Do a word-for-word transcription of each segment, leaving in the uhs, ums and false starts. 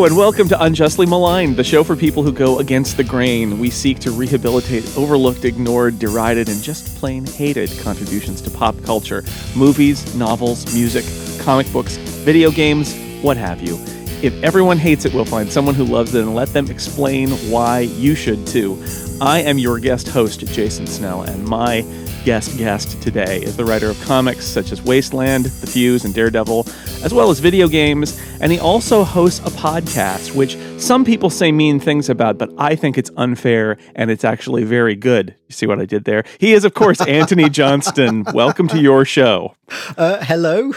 and welcome to Unjustly Maligned, the show for people who go against the grain. We seek to rehabilitate overlooked, ignored, derided, and just plain hated contributions to pop culture. Movies, novels, music, comic books, video games, what have you. If everyone hates it, we'll find someone who loves it and let them explain why you should too. I am your guest host, Jason Snell, and my guest guest today is the writer of comics such as Wasteland, The Fuse, and Daredevil, as well as video games, and he also hosts a podcast, which some people say mean things about, but I think it's unfair, and it's actually very good. You see what I did there? He is, of course, Anthony Johnston. Welcome to your show. Uh, hello?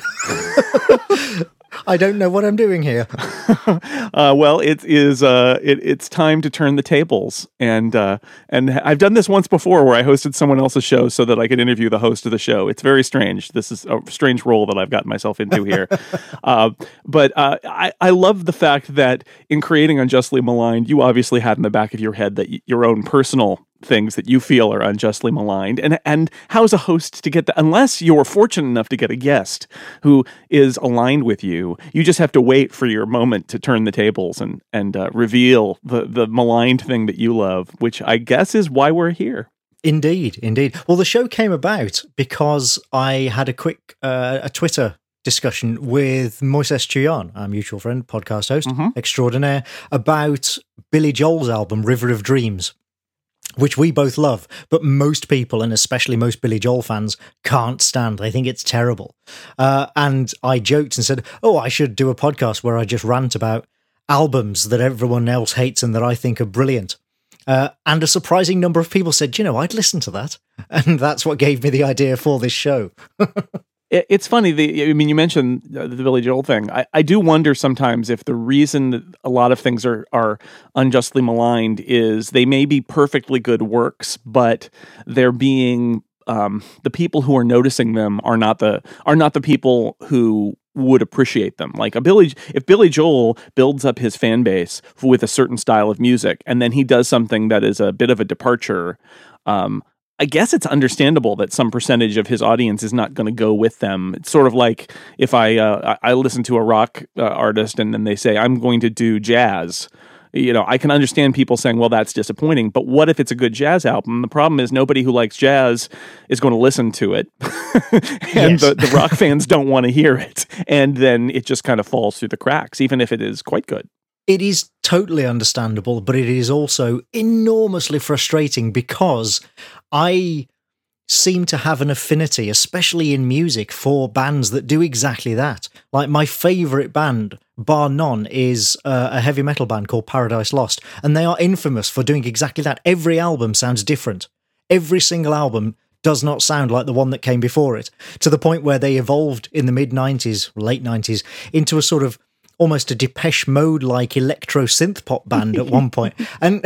I don't know what I'm doing here. uh, well, it is. Uh, it, it's time to turn the tables, and uh, and I've done this once before, where I hosted someone else's show so that I could interview the host of the show. It's very strange. This is a strange role that I've gotten myself into here. uh, but uh, I, I love the fact that in creating Unjustly Maligned, you obviously had in the back of your head that y- your own personal things that you feel are unjustly maligned, and and how's a host to get that? Unless you're fortunate enough to get a guest who is aligned with you, you just have to wait for your moment to turn the tables and and uh, reveal the the maligned thing that you love, which I guess is why we're here. Indeed, indeed. Well, the show came about because I had a quick uh, a Twitter discussion with Moises Chion, our mutual friend, podcast host Mm-hmm. extraordinaire, about Billy Joel's album River of Dreams, which we both love, but most people, and especially most Billy Joel fans, can't stand. They think it's terrible. Uh, and I joked and said, oh, I should do a podcast where I just rant about albums that everyone else hates and that I think are brilliant. Uh, and a surprising number of people said, you know, I'd listen to that. And that's what gave me the idea for this show. It's funny. The, I mean, you mentioned the Billy Joel thing. I, I do wonder sometimes if the reason that a lot of things are, are unjustly maligned is they may be perfectly good works, but they're being um, the people who are noticing them are not the are not the people who would appreciate them. Like a Billy, if Billy Joel builds up his fan base with a certain style of music, and then he does something that is a bit of a departure. Um, I guess it's understandable that some percentage of his audience is not going to go with them. It's sort of like if I uh, I listen to a rock uh, artist and then they say, I'm going to do jazz. You know, I can understand people saying, well, that's disappointing. But what if it's a good jazz album? The problem is nobody who likes jazz is going to listen to it. and Yes. the, the rock fans don't want to hear it. And then it just kind of falls through the cracks, even if it is quite good. It is totally understandable, but it is also enormously frustrating because I seem to have an affinity, especially in music, for bands that do exactly that. Like my favourite band, bar none, is uh, a heavy metal band called Paradise Lost, and they are infamous for doing exactly that. Every album sounds different. Every single album does not sound like the one that came before it, to the point where they evolved in the mid-nineties, late nineties, into a sort of almost a Depeche Mode-like electro synth pop band at one point, and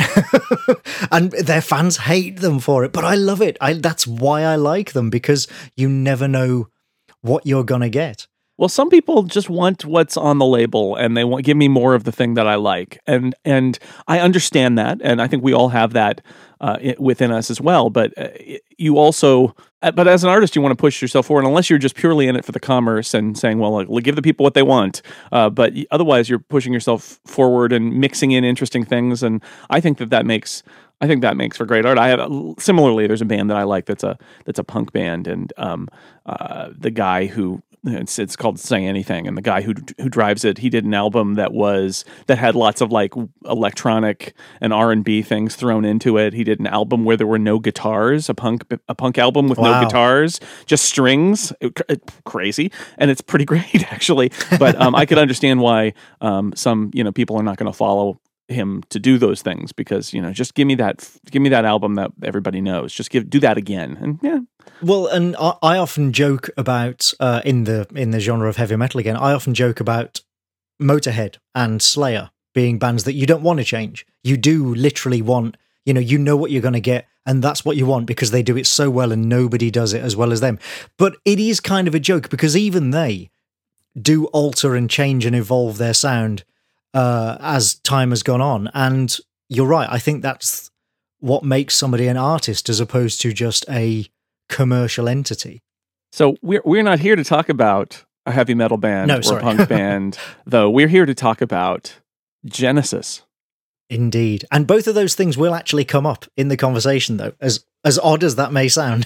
and their fans hate them for it. But I love it. I that's why I like them, because you never know what you're gonna get. Well, some people just want what's on the label, and they want give me more of the thing that I like, and and I understand that, and I think we all have that uh, within us as well. But uh, you also, but as an artist, you want to push yourself forward, unless you're just purely in it for the commerce and saying, well, like, give the people what they want. Uh, but otherwise, you're pushing yourself forward and mixing in interesting things, and I think that that makes. I think that makes for great art. I have similarly. There's a band that I like that's a that's a punk band, and um, uh, the guy who it's it's called Say Anything, and the guy who who drives it, he did an album that was that had lots of like electronic and R and B things thrown into it. He did an album where there were no guitars, a punk a punk album with Wow. no guitars, just strings. It, it, crazy, and it's pretty great actually. But um, I could understand why um, some you know people are not going to follow him to do those things, because you know just give me that give me that album that everybody knows, just give do that again. And yeah, Well, and I, I often joke about uh, in the in the genre of heavy metal again. I often joke about Motorhead and Slayer being bands that you don't want to change. You do literally want, you know, you know what you're going to get, and that's what you want because they do it so well, and nobody does it as well as them. But it is kind of a joke because even they do alter and change and evolve their sound uh, as time has gone on. And you're right. I think that's what makes somebody an artist as opposed to just a commercial entity. So we're we're not here to talk about a heavy metal band No, or sorry. a punk band, though. We're here to talk about Genesis. Indeed. And both of those things will actually come up in the conversation, though, as as odd as that may sound.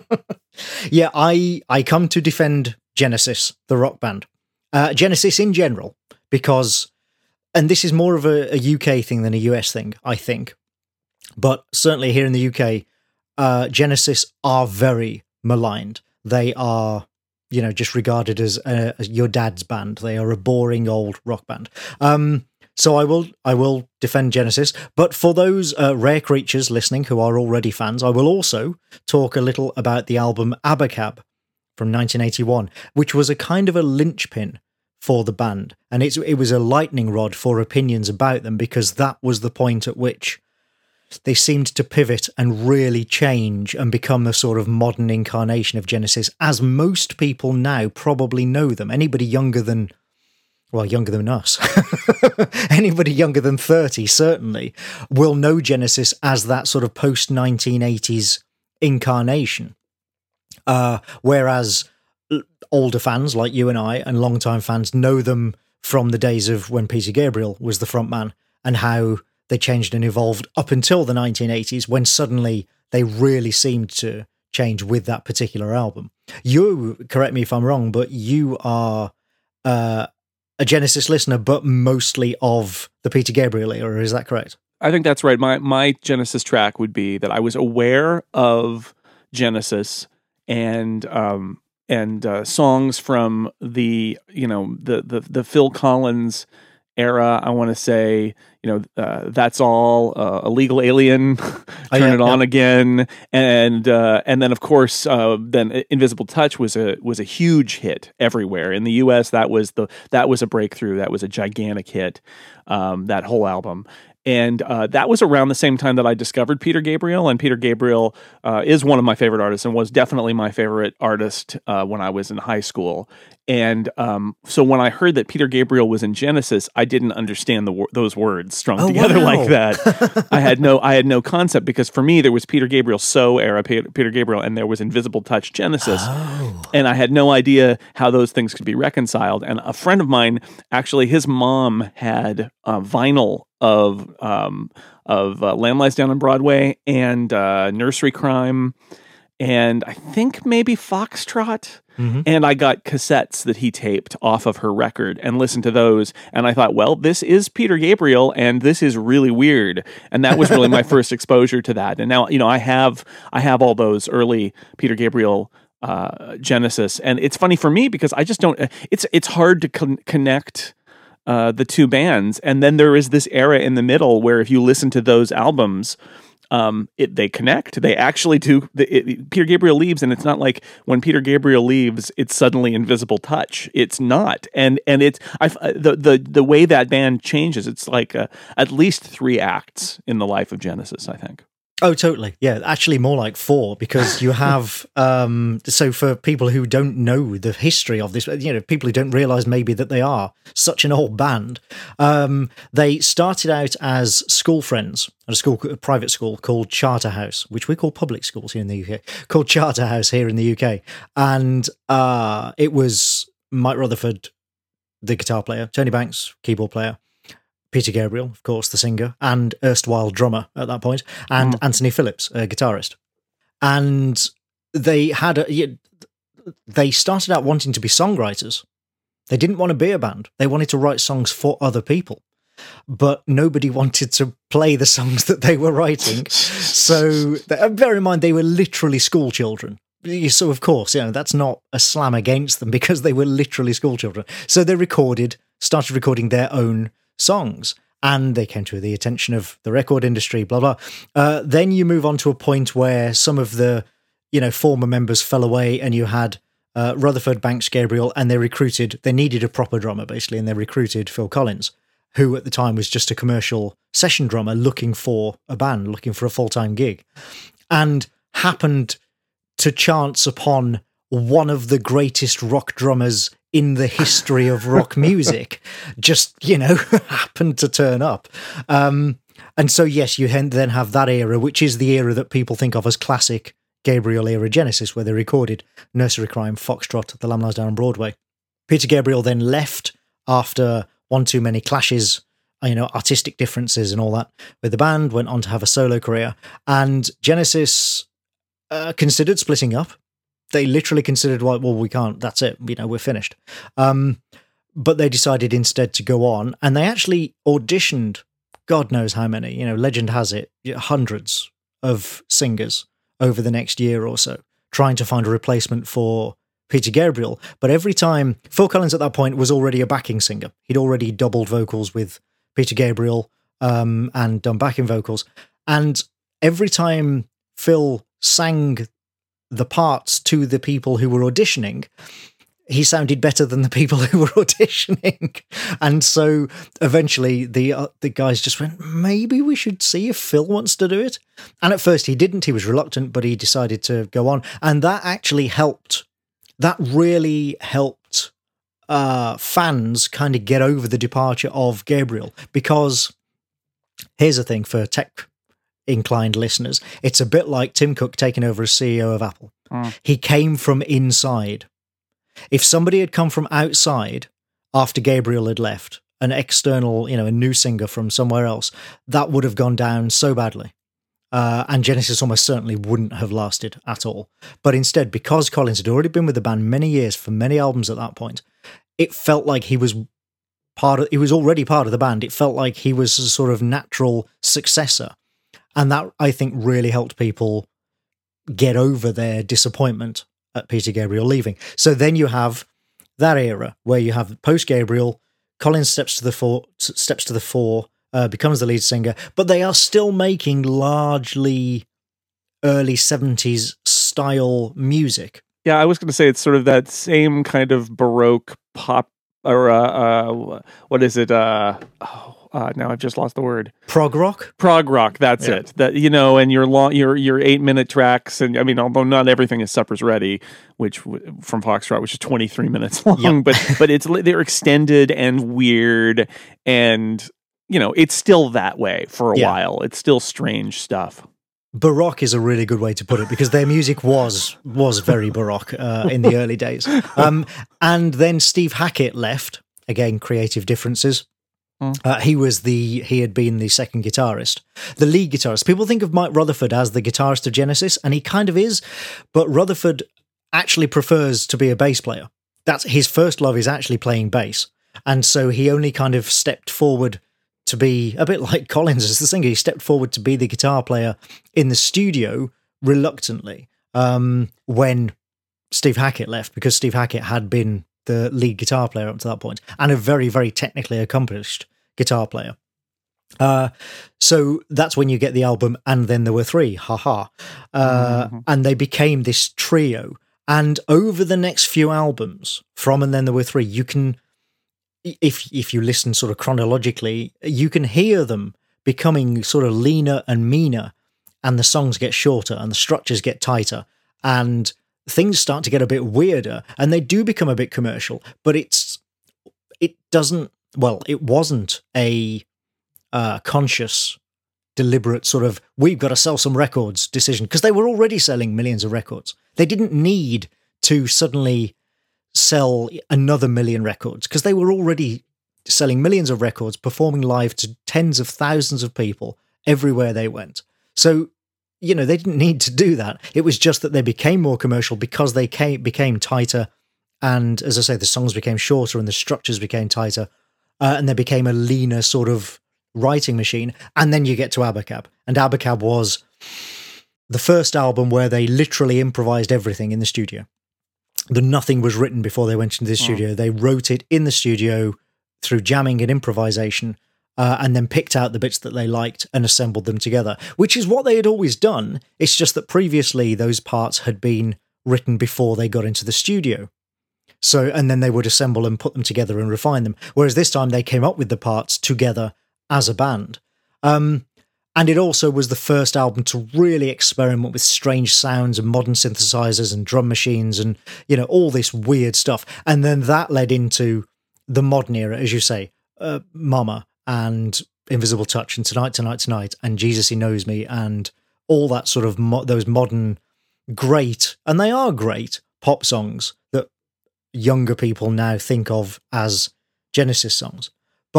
yeah, I I come to defend Genesis, the rock band. Uh, Genesis in general, because, and this is more of a, a U K thing than a U S thing, I think. But certainly here in the U K, uh, Genesis are very maligned. They are, you know, just regarded as, uh, as your dad's band. They are a boring old rock band. Um, so I will, I will defend Genesis. But for those uh, rare creatures listening who are already fans, I will also talk a little about the album Abacab from nineteen eighty-one, which was a kind of a linchpin for the band, and it's it was a lightning rod for opinions about them, because that was the point at which they seemed to pivot and really change and become a sort of modern incarnation of Genesis, as most people now probably know them. Anybody younger than, well, younger than us, anybody younger than thirty certainly will know Genesis as that sort of post nineteen eighties incarnation. Uh, whereas older fans like you and I and longtime fans know them from the days of when Peter Gabriel was the front man, and how they changed and evolved up until the nineteen eighties, when suddenly they really seemed to change with that particular album. You, correct me if I'm wrong, but you are uh, a Genesis listener, but mostly of the Peter Gabriel era. Is that correct? I think that's right. My my Genesis track would be that I was aware of Genesis and um, and uh, songs from the you know the the the Phil Collins era. I want to say, you know, uh, That's All, uh, Illegal Alien, Turn oh, yeah, It On yeah. Again, and uh, and then of course, uh, then Invisible Touch was a was a huge hit everywhere in the U S. That was the that was a breakthrough. That was a gigantic hit. Um, that whole album. And uh, that was around the same time that I discovered Peter Gabriel. And Peter Gabriel uh, is one of my favorite artists, and was definitely my favorite artist uh, when I was in high school. And um, so when I heard that Peter Gabriel was in Genesis, I didn't understand the wor- those words strung Oh, together wow. like that. I had no I had no concept, because for me there was Peter Gabriel So era Peter, Peter Gabriel, and there was Invisible Touch Genesis. Oh. And I had no idea how those things could be reconciled. And a friend of mine, actually, his mom had uh, vinyl of um, of uh, Lamb Lies Down on Broadway and uh, Nursery Crime, and I think maybe Foxtrot. Mm-hmm. And I got cassettes that he taped off of her record and listened to those. And I thought, well, this is Peter Gabriel, and this is really weird. And that was really my first exposure to that. And now, you know, I have I have all those early Peter Gabriel uh, Genesis, and it's funny for me because I just don't. It's it's hard to con- connect. Uh, the two bands, and then there is this era in the middle where if you listen to those albums, um, it, they connect. They actually do. The, it, Peter Gabriel leaves, and it's not like when Peter Gabriel leaves, it's suddenly Invisible Touch. It's not, and and it's I the the the way that band changes. It's like uh, at least three acts in the life of Genesis, I think. Oh, totally. Yeah, actually more like four, because you have, um, so for people who don't know the history of this, you know, people who don't realize maybe that they are such an old band, um, they started out as school friends at a school, a private school called Charterhouse, which we call public schools here in the U K, called Charterhouse here in the U K. And uh, it was Mike Rutherford, the guitar player, Tony Banks, keyboard player, Peter Gabriel, of course, the singer, and erstwhile drummer at that point, and mm. Anthony Phillips, a guitarist. And they had a, they started out wanting to be songwriters. They didn't want to be a band. They wanted to write songs for other people, but nobody wanted to play the songs that they were writing. So bear in mind, they were literally school children. So of course, you know, that's not a slam against them, because they were literally school children. So they recorded, started recording their own songs, and they came to the attention of the record industry, blah, blah. Uh, then you move on to a point where some of the, you know, former members fell away, and you had uh, Rutherford, Banks, Gabriel, and they recruited, they needed a proper drummer, basically, and they recruited Phil Collins, who at the time was just a commercial session drummer looking for a band, looking for a full-time gig, and happened to chance upon one of the greatest rock drummers in the history of rock music, just, you know, happened to turn up. Um, and so, yes, you then have that era, which is the era that people think of as classic Gabriel era Genesis, where they recorded Nursery Crime, Foxtrot, The Lamb Lies Down on Broadway. Peter Gabriel then left after one too many clashes you know, artistic differences and all that with the band, went on to have a solo career. And Genesis uh, considered splitting up. They literally considered, well, well, we can't, that's it, you know, we're finished. Um, but they decided instead to go on, and they actually auditioned, God knows how many, you know, legend has it, hundreds of singers over the next year or so, trying to find a replacement for Peter Gabriel. But every time, Phil Collins at that point was already a backing singer. He'd already doubled vocals with Peter Gabriel um, and done backing vocals. And every time Phil sang the parts to the people who were auditioning, he sounded better than the people who were auditioning. And so eventually the uh, the guys just went, maybe we should see if Phil wants to do it. And at first he didn't. He was reluctant, but he decided to go on. And that actually helped. That really helped uh, fans kind of get over the departure of Gabriel. Because here's the thing for tech-inclined listeners. It's a bit like Tim Cook taking over as C E O of Apple. Mm. He came from inside. If somebody had come from outside after Gabriel had left, an external, you know, a new singer from somewhere else, that would have gone down so badly. Uh, and Genesis almost certainly wouldn't have lasted at all. But instead, because Collins had already been with the band many years, for many albums at that point, it felt like he was part of, he was already part of the band. It felt like he was a sort of natural successor. And that, I think, really helped people get over their disappointment at Peter Gabriel leaving. So then you have that era where you have post-Gabriel, Collins steps to the fore, steps to the fore, uh, becomes the lead singer, but they are still making largely early seventies style music. Yeah, I was going to say it's sort of that same kind of Baroque pop, or uh, uh, what is it? Uh, oh, uh, now I've just lost the word. Prog rock. Prog rock. That's yeah. it. That you know, and your long, your your eight minute tracks, and I mean, although not everything is Supper's Ready, which from Foxtrot, which is twenty three minutes long, yep. but but it's they're extended and weird, and you know, it's still that way for a yeah. while. It's still strange stuff. Baroque is a really good way to put it, because their music was was very Baroque uh, in the early days. Um, and then Steve Hackett left. Again, creative differences. Mm. Uh, he was the he had been the second guitarist, the lead guitarist. People think of Mike Rutherford as the guitarist of Genesis, and he kind of is. But Rutherford actually prefers to be a bass player. That's his first love, is actually playing bass, and so he only kind of stepped forward to be a bit like Collins as the singer. He stepped forward to be the guitar player in the studio reluctantly um, when Steve Hackett left, because Steve Hackett had been the lead guitar player up to that point, and a very, very technically accomplished guitar player. Uh, so that's when you get the album And Then There Were Three, haha. Uh, mm-hmm. And they became this trio. And over the next few albums, from And Then There Were Three, you can, if if you listen sort of chronologically, you can hear them becoming sort of leaner and meaner, and the songs get shorter and the structures get tighter, and things start to get a bit weirder, and they do become a bit commercial, but it's it doesn't well it wasn't a uh, conscious, deliberate sort of we've got to sell some records decision, because they were already selling millions of records. They didn't need to suddenly sell another million records, because they were already selling millions of records, performing live to tens of thousands of people everywhere they went. So, you know, they didn't need to do that. It was just that they became more commercial because they came, became tighter. And as I say, the songs became shorter and the structures became tighter. Uh, and they became a leaner sort of writing machine. And then you get to Abacab. And Abacab was the first album where they literally improvised everything in the studio. The nothing was written before they went into the studio. Oh. They wrote it in the studio through jamming and improvisation. Uh, and then picked out the bits that they liked and assembled them together, which is what they had always done. It's just that previously those parts had been written before they got into the studio. So, and then they would assemble and put them together and refine them. Whereas this time they came up with the parts together as a band. Um, and it also was the first album to really experiment with strange sounds and modern synthesizers and drum machines and, you know, all this weird stuff. And then that led into the modern era, as you say, uh, Mama, and Invisible Touch, and Tonight, Tonight, Tonight, and Jesus, He Knows Me, and all that sort of mo- those modern, great, and they are great pop songs that younger people now think of as Genesis songs. But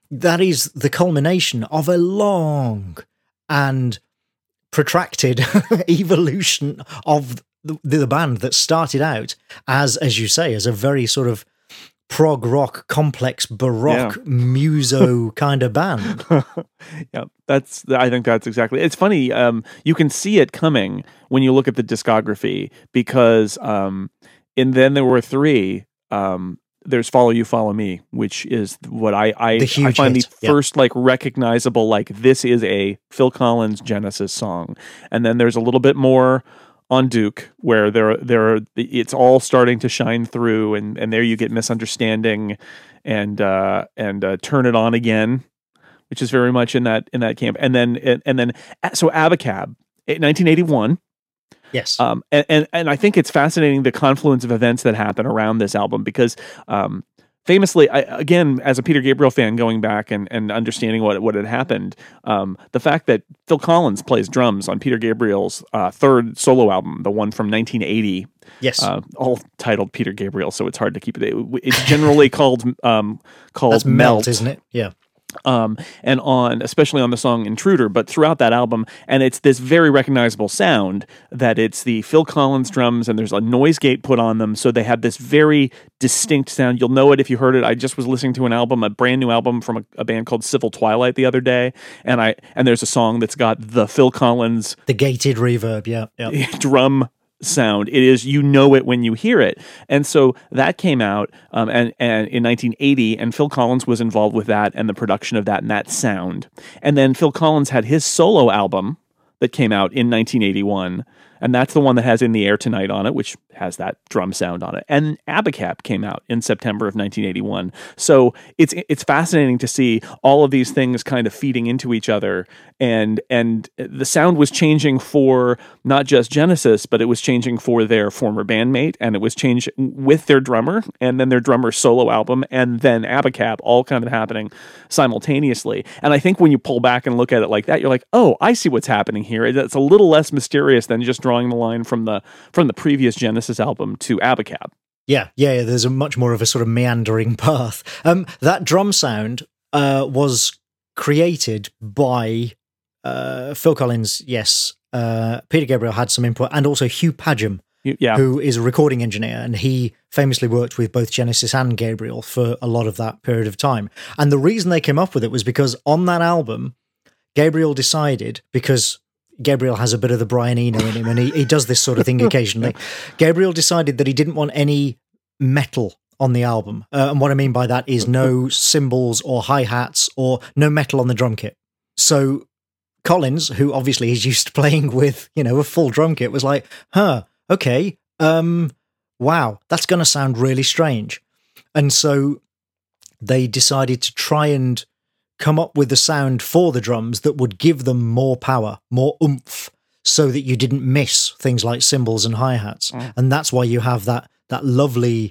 that is the culmination of a long and protracted evolution of the, the band that started out as, as you say, as a very sort of prog rock, complex, baroque, yeah. muso kind of band. Yeah, that's. I think that's exactly. It's funny. Um, you can see it coming when you look at the discography because, um, and then there were three. Um, there's "Follow You, Follow Me," which is what I I, I find hit. the first yeah. like recognizable. Like this is a Phil Collins Genesis song, and then there's a little bit more on Duke, where there, there, it's all starting to shine through, and, and there you get Misunderstanding, and uh, and uh, Turn It On Again, which is very much in that in that camp, and then and, and then so Abacab, nineteen eighty-one. Yes, um, and, and and I think it's fascinating the confluence of events that happen around this album because. Um, Famously, I, again, as a Peter Gabriel fan, going back and, and understanding what what had happened, um, the fact that Phil Collins plays drums on Peter Gabriel's uh, third solo album, the one from nineteen eighty, yes, uh, all titled Peter Gabriel, so it's hard to keep it. It's generally called um, called That's Melt, Melt, isn't it? Yeah. Um, and on, especially on the song Intruder, but throughout that album, and it's this very recognizable sound that it's the Phil Collins drums and there's a noise gate put on them. So they have this very distinct sound. You'll know it if you heard it. I just was listening to an album, a brand new album from a, a band called Civil Twilight the other day. And I, and there's a song that's got the Phil Collins, the gated reverb. Yeah. yeah. drum sound. It is, you know it when you hear it. And so that came out um, and, and in nineteen eighty, and Phil Collins was involved with that and the production of that and that sound. And then Phil Collins had his solo album that came out in nineteen eighty-one, and that's the one that has In the Air Tonight on it, which has that drum sound on it. And Abacab came out in September of nineteen eighty-one. So it's it's fascinating to see all of these things kind of feeding into each other, and and the sound was changing for not just Genesis, but it was changing for their former bandmate, and it was changing with their drummer, and then their drummer's solo album, and then Abacab, all kind of happening simultaneously. And I think when you pull back and look at it like that, you're like, oh, I see what's happening here. It's a little less mysterious than just drawing the line from the from the previous Genesis album to Abacab. Yeah, yeah, yeah, there's a much more of a sort of meandering path. Um, that drum sound uh, was created by uh, Phil Collins, yes. Uh, Peter Gabriel had some input, and also Hugh Padgham, yeah. who is a recording engineer, and he famously worked with both Genesis and Gabriel for a lot of that period of time. And the reason they came up with it was because on that album, Gabriel decided, because Gabriel has a bit of the Brian Eno in him, and he, he does this sort of thing occasionally. Gabriel decided that he didn't want any metal on the album. Uh, and what I mean by that is no cymbals or hi-hats or no metal on the drum kit. So Collins, who obviously is used to playing with, you know, a full drum kit, was like, huh, okay, um, wow, that's going to sound really strange. And so they decided to try and come up with a sound for the drums that would give them more power, more oomph, so that you didn't miss things like cymbals and hi-hats. Mm. And that's why you have that that lovely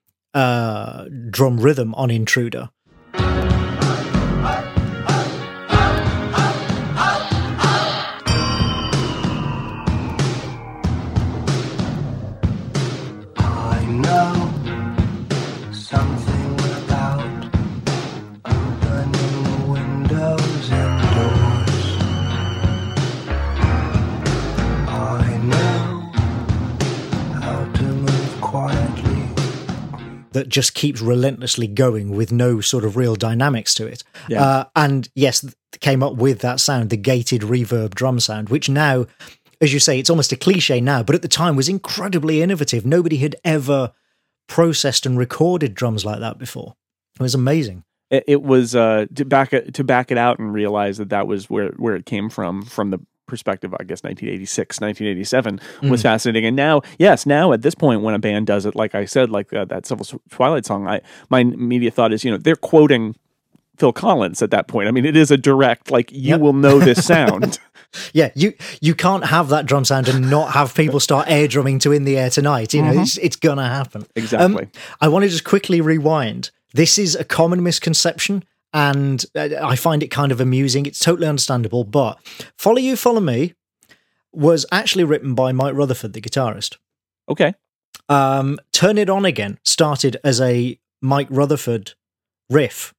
uh, drum rhythm on Intruder. That just keeps relentlessly going with no sort of real dynamics to it. Yeah. Uh, and yes, came up with that sound, the gated reverb drum sound, which now, as you say, it's almost a cliche now, but at the time was incredibly innovative. Nobody had ever processed and recorded drums like that before. It was amazing. It, it was uh, to back it, to back it out and realize that that was where, where it came from, from the perspective, I guess nineteen eighty-six, nineteen eighty-seven was mm. fascinating. And now, yes, now at this point, when a band does it, like I said, like uh, that Civil Twilight song, I my immediate thought is, you know, they're quoting Phil Collins at that point. I mean, it is a direct, like, you yep. will know this sound. Yeah, you you can't have that drum sound and not have people start air drumming to In the Air Tonight. You know, mm-hmm. it's, it's gonna happen. Exactly. Um, I want to just quickly rewind. This is a common misconception, and I find it kind of amusing. It's totally understandable, but Follow You, Follow Me was actually written by Mike Rutherford, the guitarist. Okay. Um, Turn It On Again started as a Mike Rutherford riff,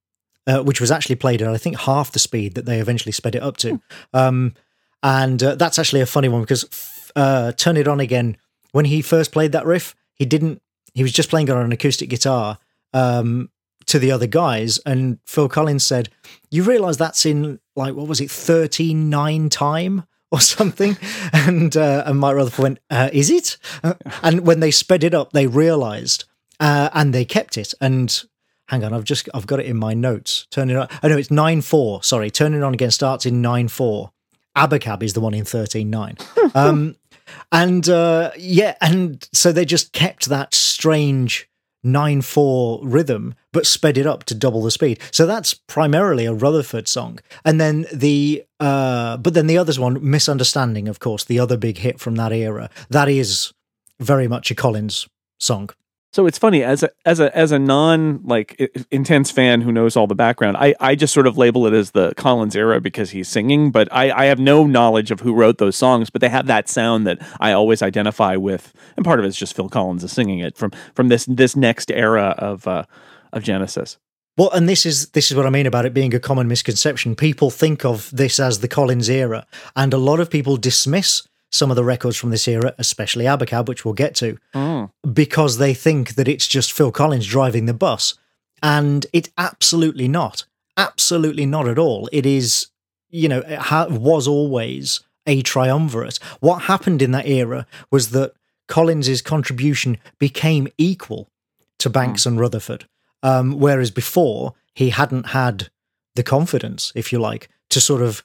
uh, which was actually played at, I think, half the speed that they eventually sped it up to. Um, and uh, that's actually a funny one because uh, Turn It On Again, when he first played that riff, he didn't, he was just playing it on an acoustic guitar um, to the other guys. And Phil Collins said, you realise that's in, like, what was it, thirteen nine time? Or something, and uh, and Mike Rutherford went, uh, "Is it?" Uh, and when they sped it up, they realised, uh, and they kept it. And hang on, I've just I've got it in my notes. Turn it on. Oh no, it's nine four. Sorry, Turn It On Again starts in nine four. Abacab is the one in thirteen nine. um, and uh, yeah, and so they just kept that strange nine four rhythm, but sped it up to double the speed. So that's primarily a Rutherford song. And then the, uh, but then the other's one, Misunderstanding, of course, the other big hit from that era, that is very much a Collins song. So it's funny, as a as a as a non like I- intense fan who knows all the background, I, I just sort of label it as the Collins era because he's singing, but I, I have no knowledge of who wrote those songs, but they have that sound that I always identify with, and part of it's just Phil Collins is singing it from from this this next era of uh, of Genesis. Well, and this is this is what I mean about it being a common misconception. People think of this as the Collins era, and a lot of people dismiss some of the records from this era, especially Abacab, which we'll get to, Mm. because they think that it's just Phil Collins driving the bus. And it's absolutely not. Absolutely not at all. It is, you know, it ha- was always a triumvirate. What happened in that era was that Collins's contribution became equal to Banks mm. and Rutherford, um, whereas before he hadn't had the confidence, if you like, to sort of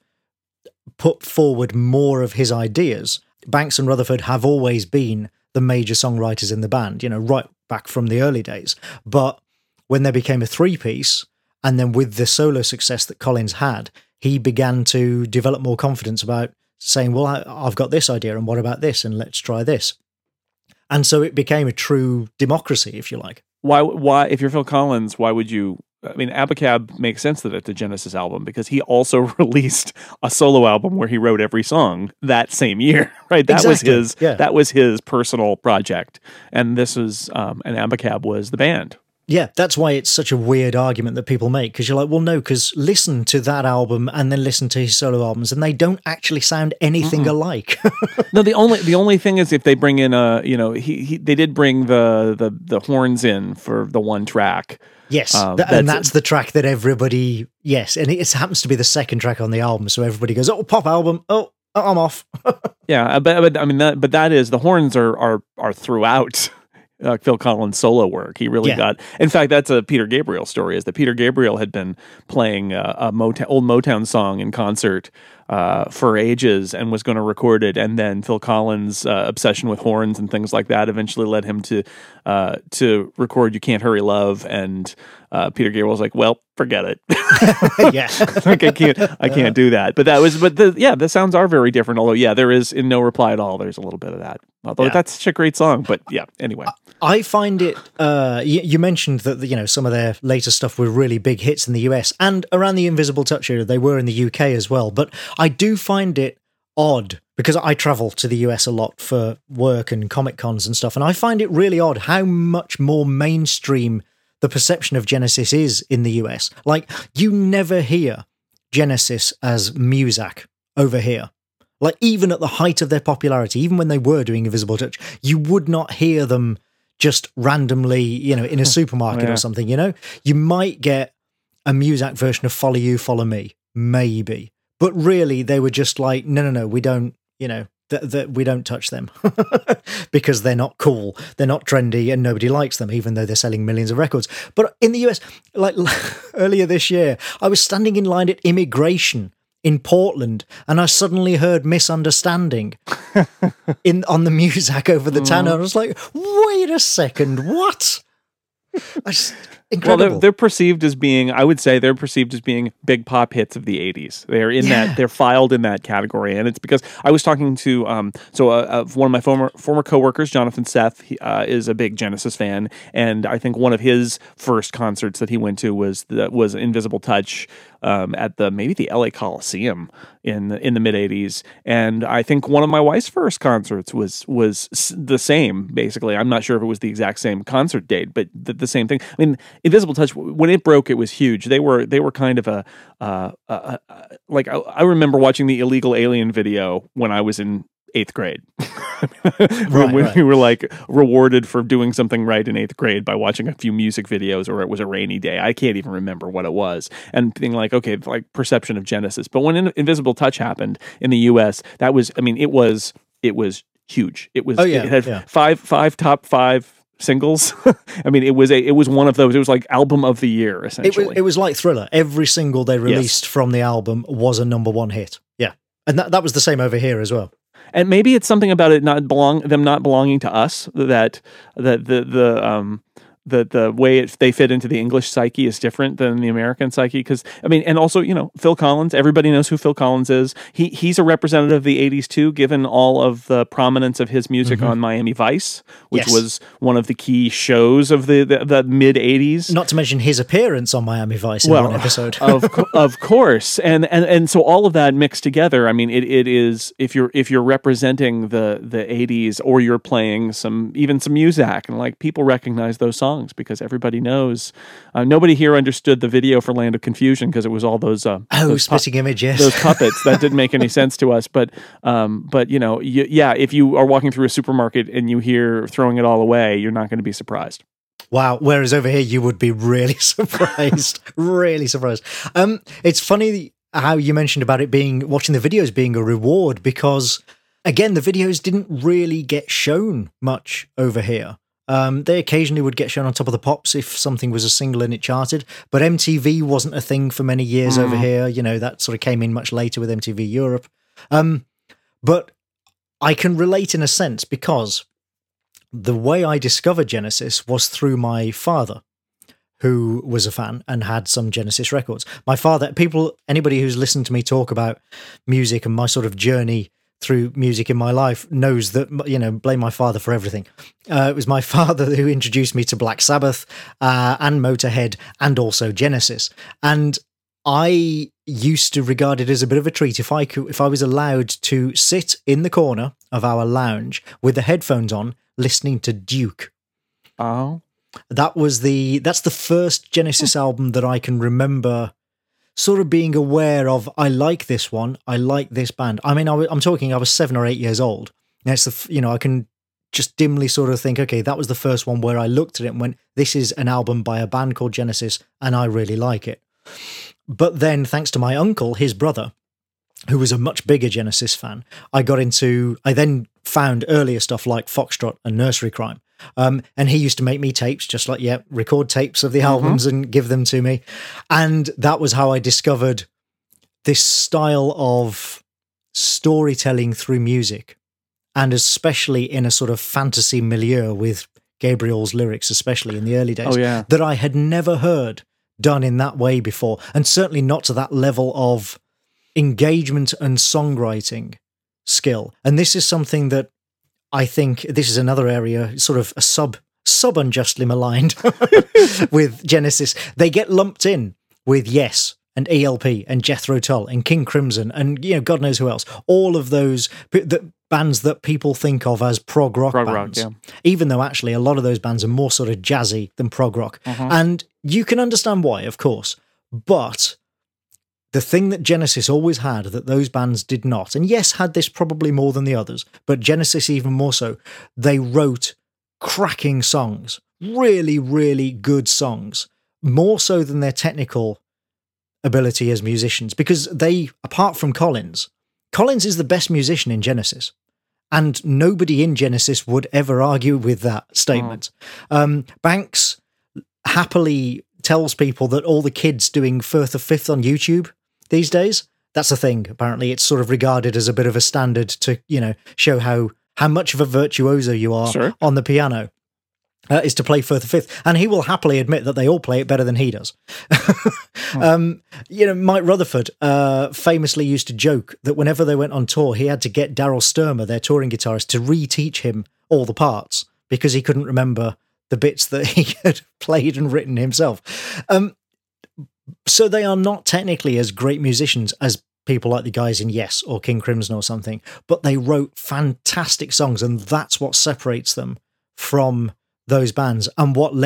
put forward more of his ideas. Banks and Rutherford have always been the major songwriters in the band, you know, right back from the early days. But when they became a three-piece, and then with the solo success that Collins had, he began to develop more confidence about saying, well, I, I've got this idea, and what about this, and let's try this. And so it became a true democracy, if you like. Why? Why? If you're Phil Collins, why would you? I mean, Abacab makes sense that it's a Genesis album because he also released a solo album where he wrote every song that same year, right? That Exactly. was his. Yeah. That was his personal project, and this was, um, and Abacab was the band. Yeah, that's why it's such a weird argument that people make, because you're like, well, no, because listen to that album and then listen to his solo albums, and they don't actually sound anything Mm-mm. alike. No, the only the only thing is if they bring in a, you know, he, he they did bring the, the the horns in for the one track. Yes, um, th- that's, and that's the track that everybody, yes, and it happens to be the second track on the album, so everybody goes, oh, pop album, oh, I'm off. Yeah, but, but I mean, that, but that is, the horns are are are throughout Uh, Phil Collins' solo work. He really yeah. got. In fact, that's a Peter Gabriel story. Is that Peter Gabriel had been playing uh, a Motown, old Motown song in concert uh, for ages and was going to record it, and then Phil Collins' uh, obsession with horns and things like that eventually led him to uh, to record "You Can't Hurry Love," and uh, Peter Gabriel was like, "Well, forget it." Yeah, like I can't, I can't do that. But that was, but the yeah, the sounds are very different. Although, yeah, there is in No Reply at All. There's a little bit of that. Although yeah. that's such a great song. But yeah, anyway. I find it, uh, you, you mentioned that, you know, some of their later stuff were really big hits in the U S, and around the Invisible Touch era, they were in the U K as well. But I do find it odd, because I travel to the U S a lot for work and Comic Cons and stuff, and I find it really odd how much more mainstream the perception of Genesis is in the U S. Like, you never hear Genesis as Muzak over here. Like, even at the height of their popularity, even when they were doing Invisible Touch, you would not hear them just randomly, you know, in a supermarket yeah. or something, you know? You might get a Muzak version of Follow You, Follow Me, maybe. But really, they were just like, no, no, no, we don't, you know, th- th- we don't touch them because they're not cool, they're not trendy, and nobody likes them, even though they're selling millions of records. But in the U S, like earlier this year, I was standing in line at immigration in Portland, and I suddenly heard Misunderstanding in on the Muzak over the tannoy. I was like, wait a second, what? I just, incredible. Well, they're, they're perceived as being, I would say they're perceived as being big pop hits of the eighties. They're in yeah. that, they're filed in that category. And it's because I was talking to, um, so uh, uh, one of my former former coworkers, Jonathan Seth, he, uh, is a big Genesis fan. And I think one of his first concerts that he went to was the, was Invisible Touch um, at the, maybe the L A Coliseum in the, in the mid eighties. And I think one of my wife's first concerts was, was the same, basically. I'm not sure if it was the exact same concert date, but the, the same thing. I mean, Invisible Touch, when it broke, it was huge. They were they were kind of a uh, uh, uh, like I, I remember watching the Illegal Alien video when I was in eighth grade. right, when right. we were like rewarded for doing something right in eighth grade by watching a few music videos, or it was a rainy day. I can't even remember what it was, and being like, okay, like perception of Genesis. But when in, Invisible Touch happened in the U S, that was, I mean, it was it was huge. It was. Oh, yeah, it had yeah. five five top five singles. I mean, it was a it was one of those. It was like album of the year, essentially. It was, it was like Thriller. Every single they released yes. from the album was a number one hit. Yeah, and that that was the same over here as well. And maybe it's something about it not belong them not belonging to us, that that the the um the the way it, they fit into the English psyche is different than the American psyche. Because I mean, and also, you know, Phil Collins. Everybody knows who Phil Collins is. He he's a representative of the eighties too, given all of the prominence of his music mm-hmm. on Miami Vice, which yes. was one of the key shows of the the, the mid eighties. Not to mention his appearance on Miami Vice in well, one episode. of of course, and and and so all of that mixed together. I mean, it, it is if you're if you're representing the the eighties, or you're playing some even some Muzak, and like people recognize those songs because everybody knows. Uh, nobody here understood the video for Land of Confusion because it was all those uh, oh those spitting pu- image, yes, those puppets that didn't make any sense to us. But um, but you know, y- yeah, if you are walking through a supermarket and you hear "Throwing It All Away," you're not going to be surprised. Wow. Whereas over here, you would be really surprised, really surprised. Um, it's funny how you mentioned about it being watching the videos being a reward, because again, the videos didn't really get shown much over here. Um, they occasionally would get shown on Top of the Pops if something was a single and it charted, but M T V wasn't a thing for many years mm. over here. You know, that sort of came in much later with M T V Europe. Um, but I can relate in a sense, because the way I discovered Genesis was through my father, who was a fan and had some Genesis records. My father, people, anybody who's listened to me talk about music and my sort of journey through music in my life knows that, you know, blame my father for everything. Uh, it was my father who introduced me to Black Sabbath uh, and Motorhead and also Genesis. And I used to regard it as a bit of a treat if I could, if I was allowed to sit in the corner of our lounge with the headphones on, listening to Duke. Oh, that was the that's the first Genesis album that I can remember sort of being aware of. I like this one. I like this band. I mean, I w- I'm talking, I was seven or eight years old. And it's the, f- you know, I can just dimly sort of think, okay, that was the first one where I looked at it and went, this is an album by a band called Genesis, and I really like it. But then, thanks to my uncle, his brother, who was a much bigger Genesis fan, I got into, I then found earlier stuff like Foxtrot and Nursery Crime. Um, and he used to make me tapes, just like, yeah, record tapes of the albums mm-hmm. and give them to me. And that was how I discovered this style of storytelling through music, and especially in a sort of fantasy milieu with Gabriel's lyrics, especially in the early days, oh, yeah. that I had never heard done in that way before, and certainly not to that level of engagement and songwriting skill. And this is something that I think this is another area, sort of a sub sub unjustly maligned with Genesis. They get lumped in with Yes and E L P and Jethro Tull and King Crimson and, you know, God knows who else. All of those the bands that people think of as prog rock prog bands, rock, yeah. Even though actually a lot of those bands are more sort of jazzy than prog rock. Uh-huh. And you can understand why, of course, but the thing that Genesis always had that those bands did not, and yes, had this probably more than the others, but Genesis even more so, they wrote cracking songs, really, really good songs, more so than their technical ability as musicians, because they, apart from Collins, Collins is the best musician in Genesis, and nobody in Genesis would ever argue with that statement. Oh. Um, Banks happily tells people that all the kids doing Firth of Fifth on YouTube these days, that's a thing. Apparently, it's sort of regarded as a bit of a standard to, you know, show how how much of a virtuoso you are sure. on the piano, uh, is to play Firth of Fifth, and he will happily admit that they all play it better than he does. hmm. um, you know, Mike Rutherford uh, famously used to joke that whenever they went on tour, he had to get Daryl Sturmer, their touring guitarist, to reteach him all the parts because he couldn't remember the bits that he had played and written himself. Um, So they are not technically as great musicians as people like the guys in Yes or King Crimson or something, but they wrote fantastic songs, and that's what separates them from those bands, and what led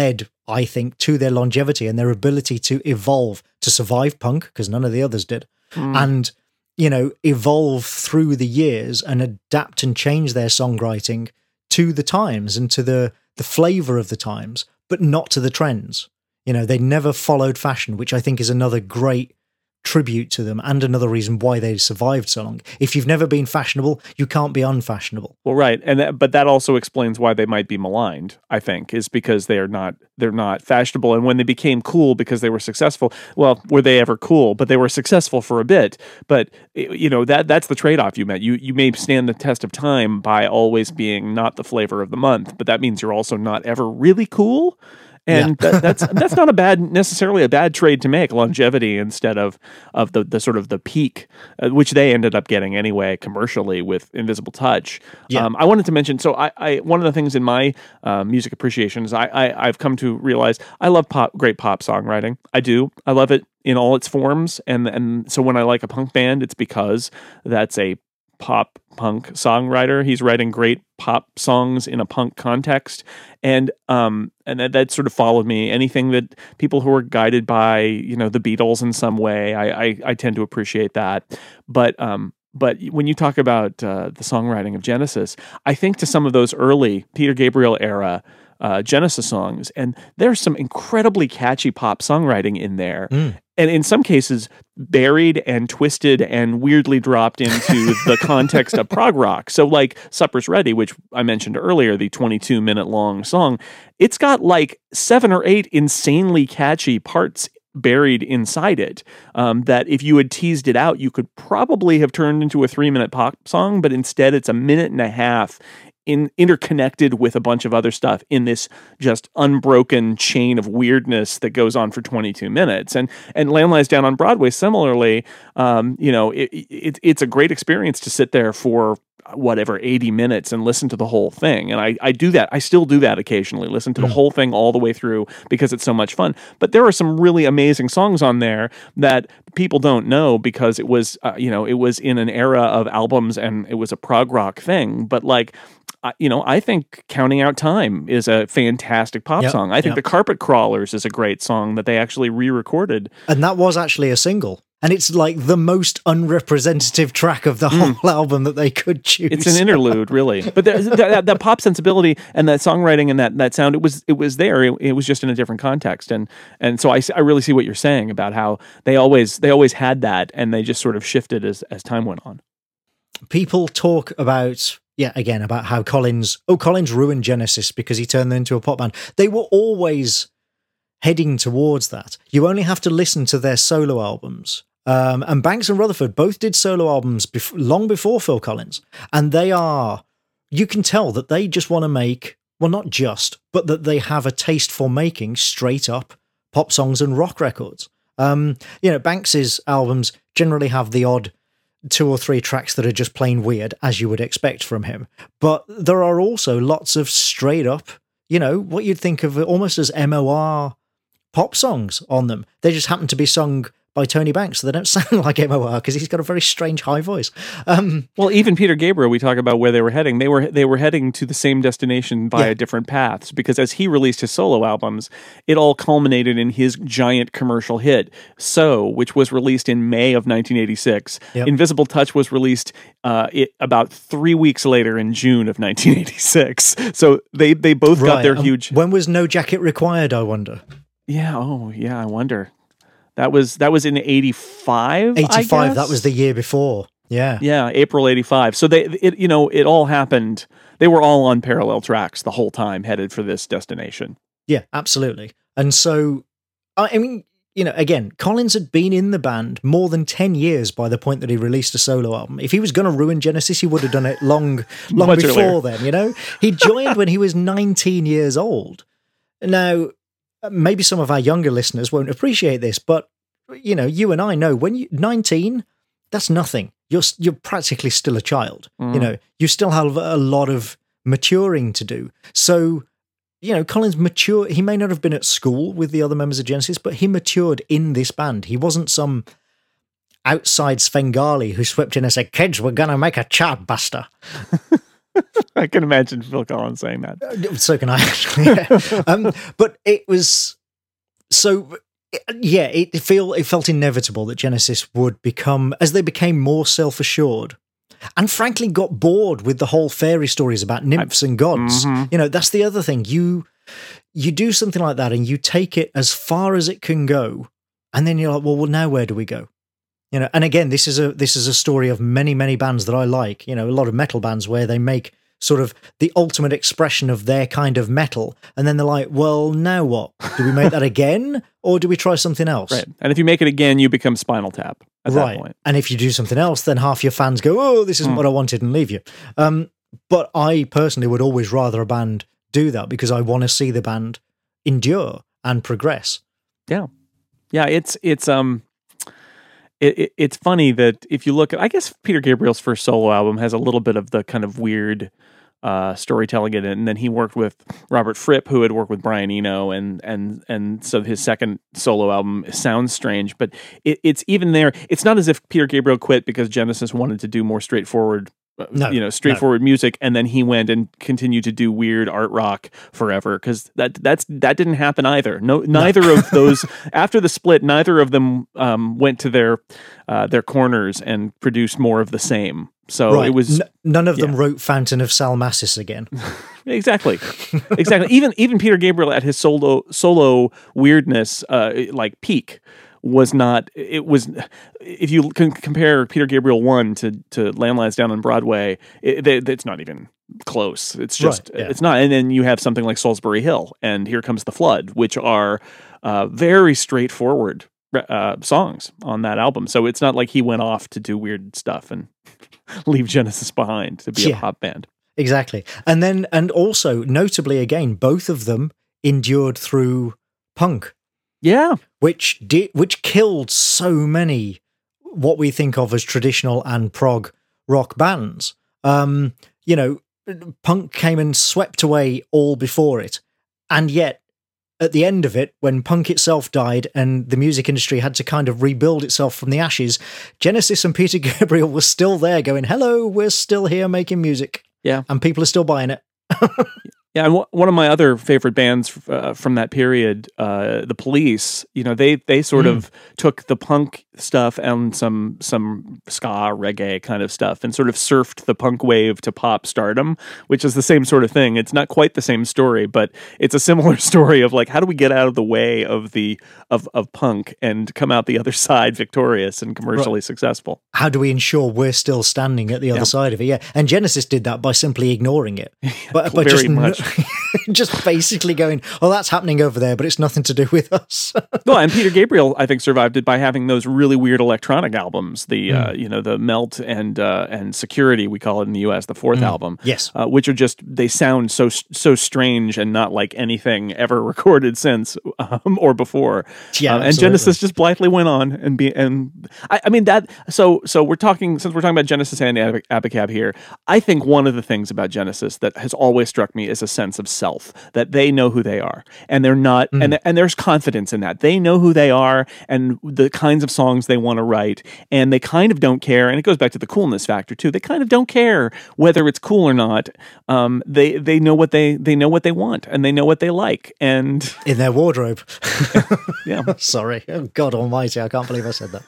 I think, to their longevity and their ability to evolve, to survive punk, because none of the others did, mm. and, you know, evolve through the years and adapt and change their songwriting to the times and to the, the flavour of the times, but not to the trends. You know, they never followed fashion, which I think is another great tribute to them and another reason why they survived so long. If you've never been fashionable, you can't be unfashionable. Well, right, and that, but that also explains why they might be maligned. I think is because they're not they're not fashionable, and when they became cool because they were successful. Well, were they ever cool? But they were successful for a bit. But you know that that's the trade off you met. You you may stand the test of time by always being not the flavor of the month, but that means you're also not ever really cool. And yeah. that, that's that's not a bad necessarily a bad trade to make, longevity instead of of the, the sort of the peak, uh, which they ended up getting anyway commercially with Invisible Touch. Yeah. Um, I wanted to mention, so I, I one of the things in my uh, music appreciation is I, I I've come to realize I love pop, great pop songwriting. I do. I love it in all its forms, and and so when I like a punk band, it's because that's a pop punk songwriter. He's writing great pop songs in a punk context, and um and that, that sort of followed me. Anything that people who are guided by, you know, the Beatles in some way, I I, I tend to appreciate that. But um but when you talk about uh, the songwriting of Genesis, I think to some of those early Peter Gabriel era uh, Genesis songs, and there's some incredibly catchy pop songwriting in there. Mm. And in some cases, buried and twisted and weirdly dropped into the context of prog rock. So like Supper's Ready, which I mentioned earlier, the twenty-two minute long song, it's got like seven or eight insanely catchy parts buried inside it, um, that if you had teased it out, you could probably have turned into a three minute pop song, but instead it's a minute and a half in interconnected with a bunch of other stuff in this just unbroken chain of weirdness that goes on for twenty-two minutes. And and Lamb Lies Down on Broadway, similarly, um, you know, it, it, it's a great experience to sit there for whatever, eighty minutes and listen to the whole thing. And I, I do that. I still do that occasionally, listen to the mm. whole thing all the way through because it's so much fun. But there are some really amazing songs on there that people don't know because it was, uh, you know, it was in an era of albums and it was a prog rock thing. But like, uh, you know, I think Counting Out Time is a fantastic pop yep, song. I think yep. The Carpet Crawlers is a great song that they actually re-recorded. And that was actually a single. And it's like the most unrepresentative track of the whole mm. album that they could choose. It's an interlude, really. But that, that, that pop sensibility and that songwriting and that, that sound, it was it was there. It, it was just in a different context. And and so I, I really see what you're saying about how they always they always had that, and they just sort of shifted as, as time went on. People talk about, yeah, again, about how Collins, oh, Collins ruined Genesis because he turned them into a pop band. They were always heading towards that. You only have to listen to their solo albums. Um, and Banks and Rutherford both did solo albums bef- long before Phil Collins. And they are, you can tell that they just want to make, well, not just, but that they have a taste for making straight up pop songs and rock records. Um, you know, Banks's albums generally have the odd two or three tracks that are just plain weird, as you would expect from him. But there are also lots of straight up, you know, what you'd think of almost as M O R pop songs on them. They just happen to be sung by Tony Banks, so they don't sound like M O R because he's got a very strange high voice. Um, well, even Peter Gabriel, we talk about where they were heading. They were they were heading to the same destination via yeah. different paths, because as he released his solo albums, it all culminated in his giant commercial hit, So, which was released in May of nineteen eighty-six. Yep. Invisible Touch was released uh, it, about three weeks later in June of nineteen eighty-six. So they, they both right. got their um, huge... When was No Jacket Required, I wonder? Yeah, oh, yeah, I wonder. That was that was in eighty-five. eighty-five. That was the year before. Yeah, yeah, April eighty-five. So they, it, you know, it all happened. They were all on parallel tracks the whole time, headed for this destination. Yeah, absolutely. And so, I mean, you know, again, Collins had been in the band more than ten years by the point that he released a solo album. If he was going to ruin Genesis, he would have done it long, long before earlier. Then. You know, he joined when he was nineteen years old. Now, maybe some of our younger listeners won't appreciate this, but you know, you and I know when you nineteen, that's nothing. You're you're practically still a child. Mm. You know, you still have a lot of maturing to do. So, you know, Collins matured. He may not have been at school with the other members of Genesis, but he matured in this band. He wasn't some outside Svengali who swept in and said, "Kids, we're gonna make a chartbuster." I can imagine Phil Collins saying that. So can I, actually. Yeah. um, but it was so. Yeah, it feel it felt inevitable that Genesis would become, as they became more self-assured, and frankly got bored with the whole fairy stories about nymphs and gods. Mm-hmm. You know, that's the other thing. You you do something like that, and you take it as far as it can go, and then you're like, well, well, now where do we go? You know, and again, this is a this is a story of many many bands that I like. You know, a lot of metal bands where they make sort of the ultimate expression of their kind of metal, and then they're like, well, now what? Do we make that again, or do we try something else? Right. And if you make it again, you become Spinal Tap at right. that point. And if you do something else, then half your fans go, oh, this isn't mm. what I wanted, and leave you. Um, but I personally would always rather a band do that because I want to see the band endure and progress. Yeah. Yeah, it's it's um It, it, it's funny that if you look at, I guess Peter Gabriel's first solo album has a little bit of the kind of weird uh, storytelling in it, and then he worked with Robert Fripp, who had worked with Brian Eno, and and and so his second solo album sounds strange, but it, it's even there. It's not as if Peter Gabriel quit because Genesis wanted to do more straightforward. No, you know, straightforward no. music, and then he went and continued to do weird art rock forever because that that's that didn't happen either. No, neither no. of those after the split, neither of them um, went to their uh, their corners and produced more of the same. So right. it was N- none of yeah. them wrote Fountain of Salmacis again. Exactly, exactly. Even even Peter Gabriel at his solo solo weirdness, uh, like peak. Was not, it was, if you can compare Peter Gabriel one to, to Landlines Down on Broadway, it, it, it's not even close. It's just, right, yeah. it's not. And then you have something like Salisbury Hill and Here Comes the Flood, which are uh, very straightforward uh, songs on that album. So it's not like he went off to do weird stuff and leave Genesis behind to be yeah, a pop band. Exactly. And then, and also, notably again, both of them endured through punk. Yeah. Which did, which killed so many what we think of as traditional and prog rock bands. Um, you know, punk came and swept away all before it. And yet, at the end of it, when punk itself died and the music industry had to kind of rebuild itself from the ashes, Genesis and Peter Gabriel were still there going, hello, we're still here making music. Yeah. And people are still buying it. Yeah, and w- one of my other favorite bands uh, from that period, uh, the Police, you know, they they sort mm. of took the punk stuff and some some ska, reggae kind of stuff and sort of surfed the punk wave to pop stardom, which is the same sort of thing. It's not quite the same story, but it's a similar story of like, how do we get out of the way of the of, of punk and come out the other side victorious and commercially right. successful? How do we ensure we're still standing at the other yeah. side of it? Yeah, and Genesis did that by simply ignoring it, but by Very just much. just basically going, oh, that's happening over there, but it's nothing to do with us. Well, and Peter Gabriel, I think, survived it by having those really weird electronic albums, the mm. uh, you know the Melt and uh, and Security, we call it in the U S, the fourth mm. album, yes, uh, which are just they sound so so strange and not like anything ever recorded since um, or before. Yeah, um, and Genesis just blithely went on and be and I, I mean that. So so we're talking since we're talking about Genesis and Abacab here. I think one of the things about Genesis that has always struck me is a sense of self, that they know who they are and they're not mm. and and there's confidence in that. They know who they are and the kinds of songs they want to write, and they kind of don't care, and it goes back to the coolness factor too. They kind of don't care whether it's cool or not. Um, they they know what they they know what they want and they know what they like, and in their wardrobe. Yeah. Sorry. Oh, God almighty, I can't believe I said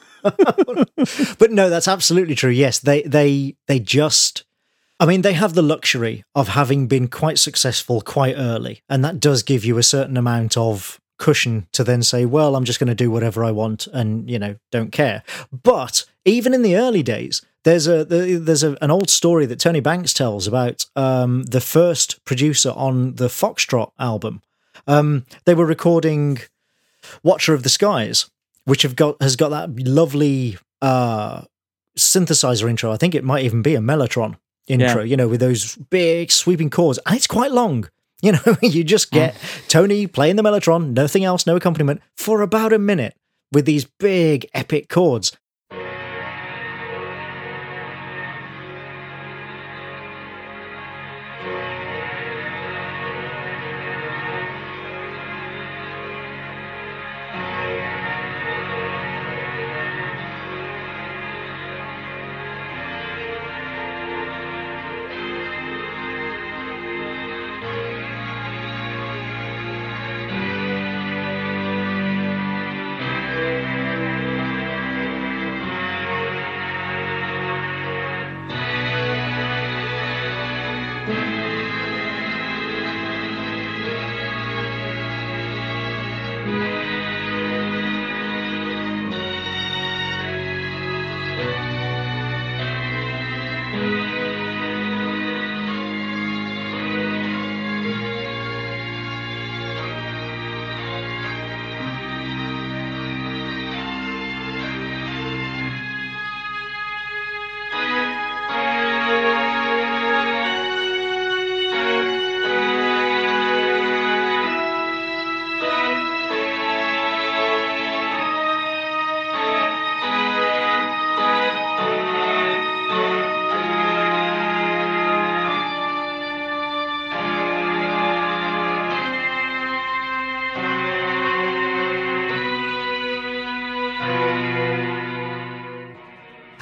that. But no, that's absolutely true. Yes, they they they just I mean, they have the luxury of having been quite successful quite early, and that does give you a certain amount of cushion to then say, well, I'm just going to do whatever I want and, you know, don't care. But even in the early days, there's a there's a, an old story that Tony Banks tells about um, the first producer on the Foxtrot album. Um, they were recording Watcher of the Skies, which have got has got that lovely uh, synthesizer intro. I think it might even be a Mellotron intro, yeah. you know, with those big sweeping chords. And it's quite long. You know, you just get mm. Tony playing the Mellotron, nothing else, no accompaniment, for about a minute with these big epic chords.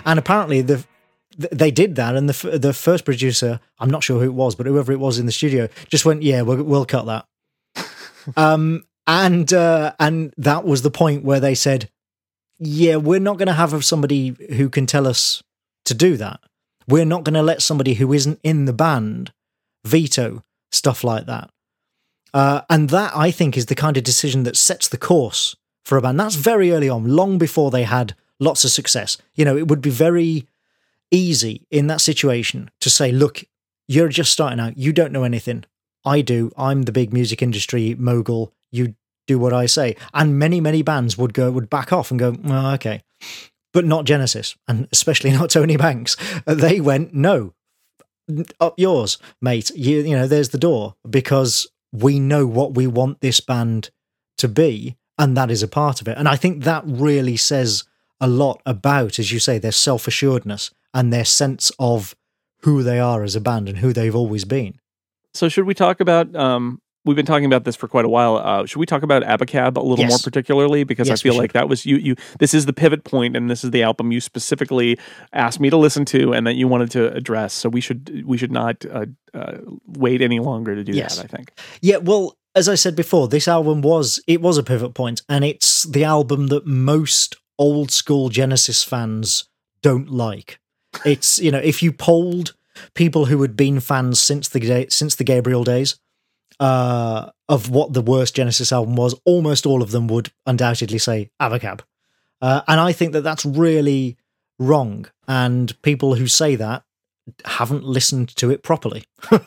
And apparently the they did that, and the the first producer, I'm not sure who it was, but whoever it was in the studio, just went, "Yeah, we'll, we'll cut that." um, and uh, and that was the point where they said, "Yeah, we're not going to have somebody who can tell us to do that. We're not going to let somebody who isn't in the band veto stuff like that." Uh, and that, I think, is the kind of decision that sets the course for a band. That's very early on, long before they had lots of success. You know, it would be very easy in that situation to say, look, you're just starting out. You don't know anything. I do. I'm the big music industry mogul. You do what I say. And many, many bands would go, would back off and go, oh, okay. But not Genesis, and especially not Tony Banks. They went, no, up yours, mate. You, you know, there's the door, because we know what we want this band to be, and that is a part of it. And I think that really says a lot about, as you say, their self-assuredness and their sense of who they are as a band and who they've always been. So should we talk about, um, we've been talking about this for quite a while, uh, should we talk about Abacab a little Yes. more particularly? Because Yes, I feel we like should. that was, you, you. This is the pivot point, and this is the album you specifically asked me to listen to and that you wanted to address. So we should we should not uh, uh, wait any longer to do Yes. that, I think. Yeah, well, as I said before, this album was, it was a pivot point, and it's the album that most old school Genesis fans don't like. It's, you know, if you polled people who had been fans since the day, since the Gabriel days, uh, of what the worst Genesis album was, almost all of them would undoubtedly say Abacab. Uh, and I think that that's really wrong. And people who say that haven't listened to it properly.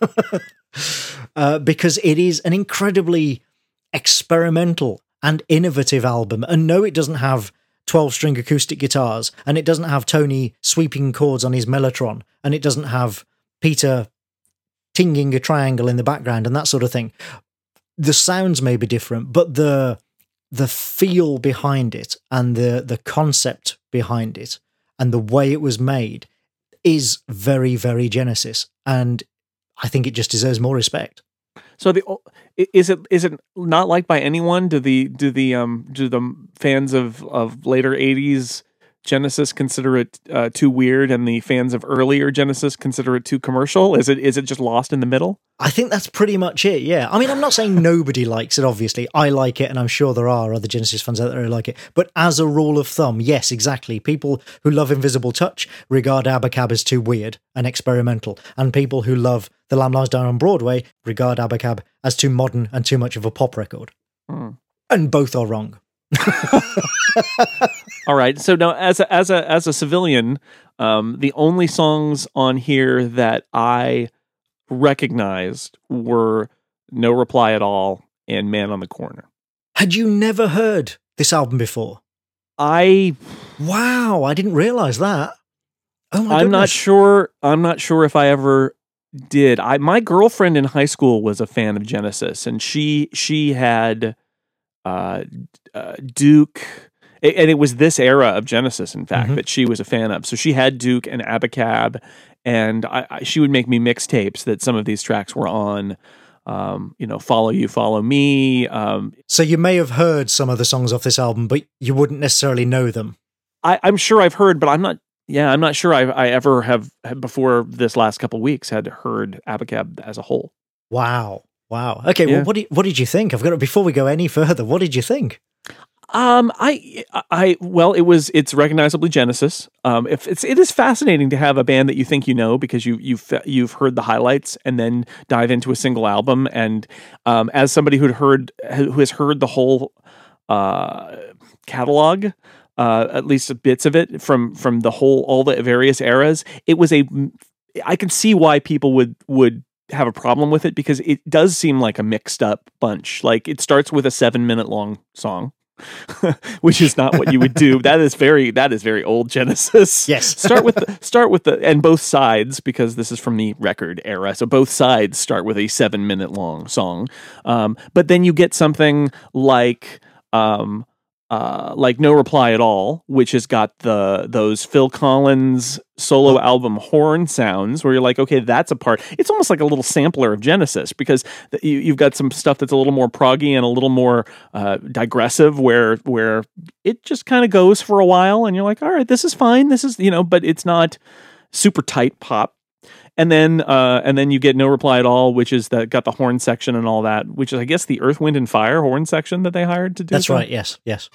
uh, because it is an incredibly experimental and innovative album. And no, it doesn't have twelve-string acoustic guitars, and it doesn't have Tony sweeping chords on his Mellotron, and it doesn't have Peter tinging a triangle in the background and that sort of thing. The sounds may be different, but the the feel behind it and the the concept behind it and the way it was made is very, very Genesis, and I think it just deserves more respect. So the is it is it not liked by anyone? Do the do the um do the fans of of later eighties Genesis consider it uh, too weird, and the fans of earlier Genesis consider it too commercial? Is it is it just lost in the middle? I think that's pretty much it, yeah. I mean, I'm not saying nobody likes it, obviously. I like it, and I'm sure there are other Genesis fans out there who like it. But as a rule of thumb, yes, exactly. People who love Invisible Touch regard Abacab as too weird and experimental. And people who love The Lamb Lies Down on Broadway regard Abacab as too modern and too much of a pop record. Hmm. And both are wrong. All right. So now, as a, as a as a civilian, um, the only songs on here that I recognized were "No Reply at All" and "Man on the Corner." Had you never heard this album before? I Wow, I didn't realize that. Oh my I'm not goodness. sure. I'm not sure if I ever did. I my girlfriend in high school was a fan of Genesis, and she she had uh, uh, Duke. And it was this era of Genesis, in fact, Mhm. that she was a fan of. So she had Duke and Abacab, and I, I, she would make me mixtapes that some of these tracks were on. Um, you know, Follow You, Follow Me. Um, So you may have heard some of the songs off this album, but you wouldn't necessarily know them. I, I'm sure I've heard, but I'm not. Yeah, I'm not sure I, I ever have before this last couple of weeks had heard Abacab as a whole. Wow. Wow. Okay, Yeah. well, what did, what did you think? I've got to, before we go any further, what did you think? Um, I, I, well, it was, it's recognizably Genesis. Um, if it's, it is fascinating to have a band that you think you know because you, you've, you've heard the highlights and then dive into a single album. And, um, as somebody who'd heard, who has heard the whole, uh, catalog, uh, at least bits of it from, from the whole, all the various eras, it was a, I can see why people would, would, have a problem with it because it does seem like a mixed up bunch. Like it starts with a seven minute long song. Which is not what you would do. That is very that is very old Genesis. Yes. start with the, start with the and both sides because this is from the record era. So both sides start with a seven minute long song. Um, but then you get something like um, uh, like No Reply at All, which has got the those Phil Collins solo oh. album horn sounds, where you're like, okay, that's a part. It's almost like a little sampler of Genesis, because the, you, you've got some stuff that's a little more proggy and a little more uh, digressive, where where it just kind of goes for a while, and you're like, all right, this is fine. This is, you know, but it's not super tight pop. And then, uh, and then you get No Reply at All, which is that got the horn section and all that, which is, I guess, the Earth, Wind and Fire horn section that they hired to do. That's something. right. Yes. Yes.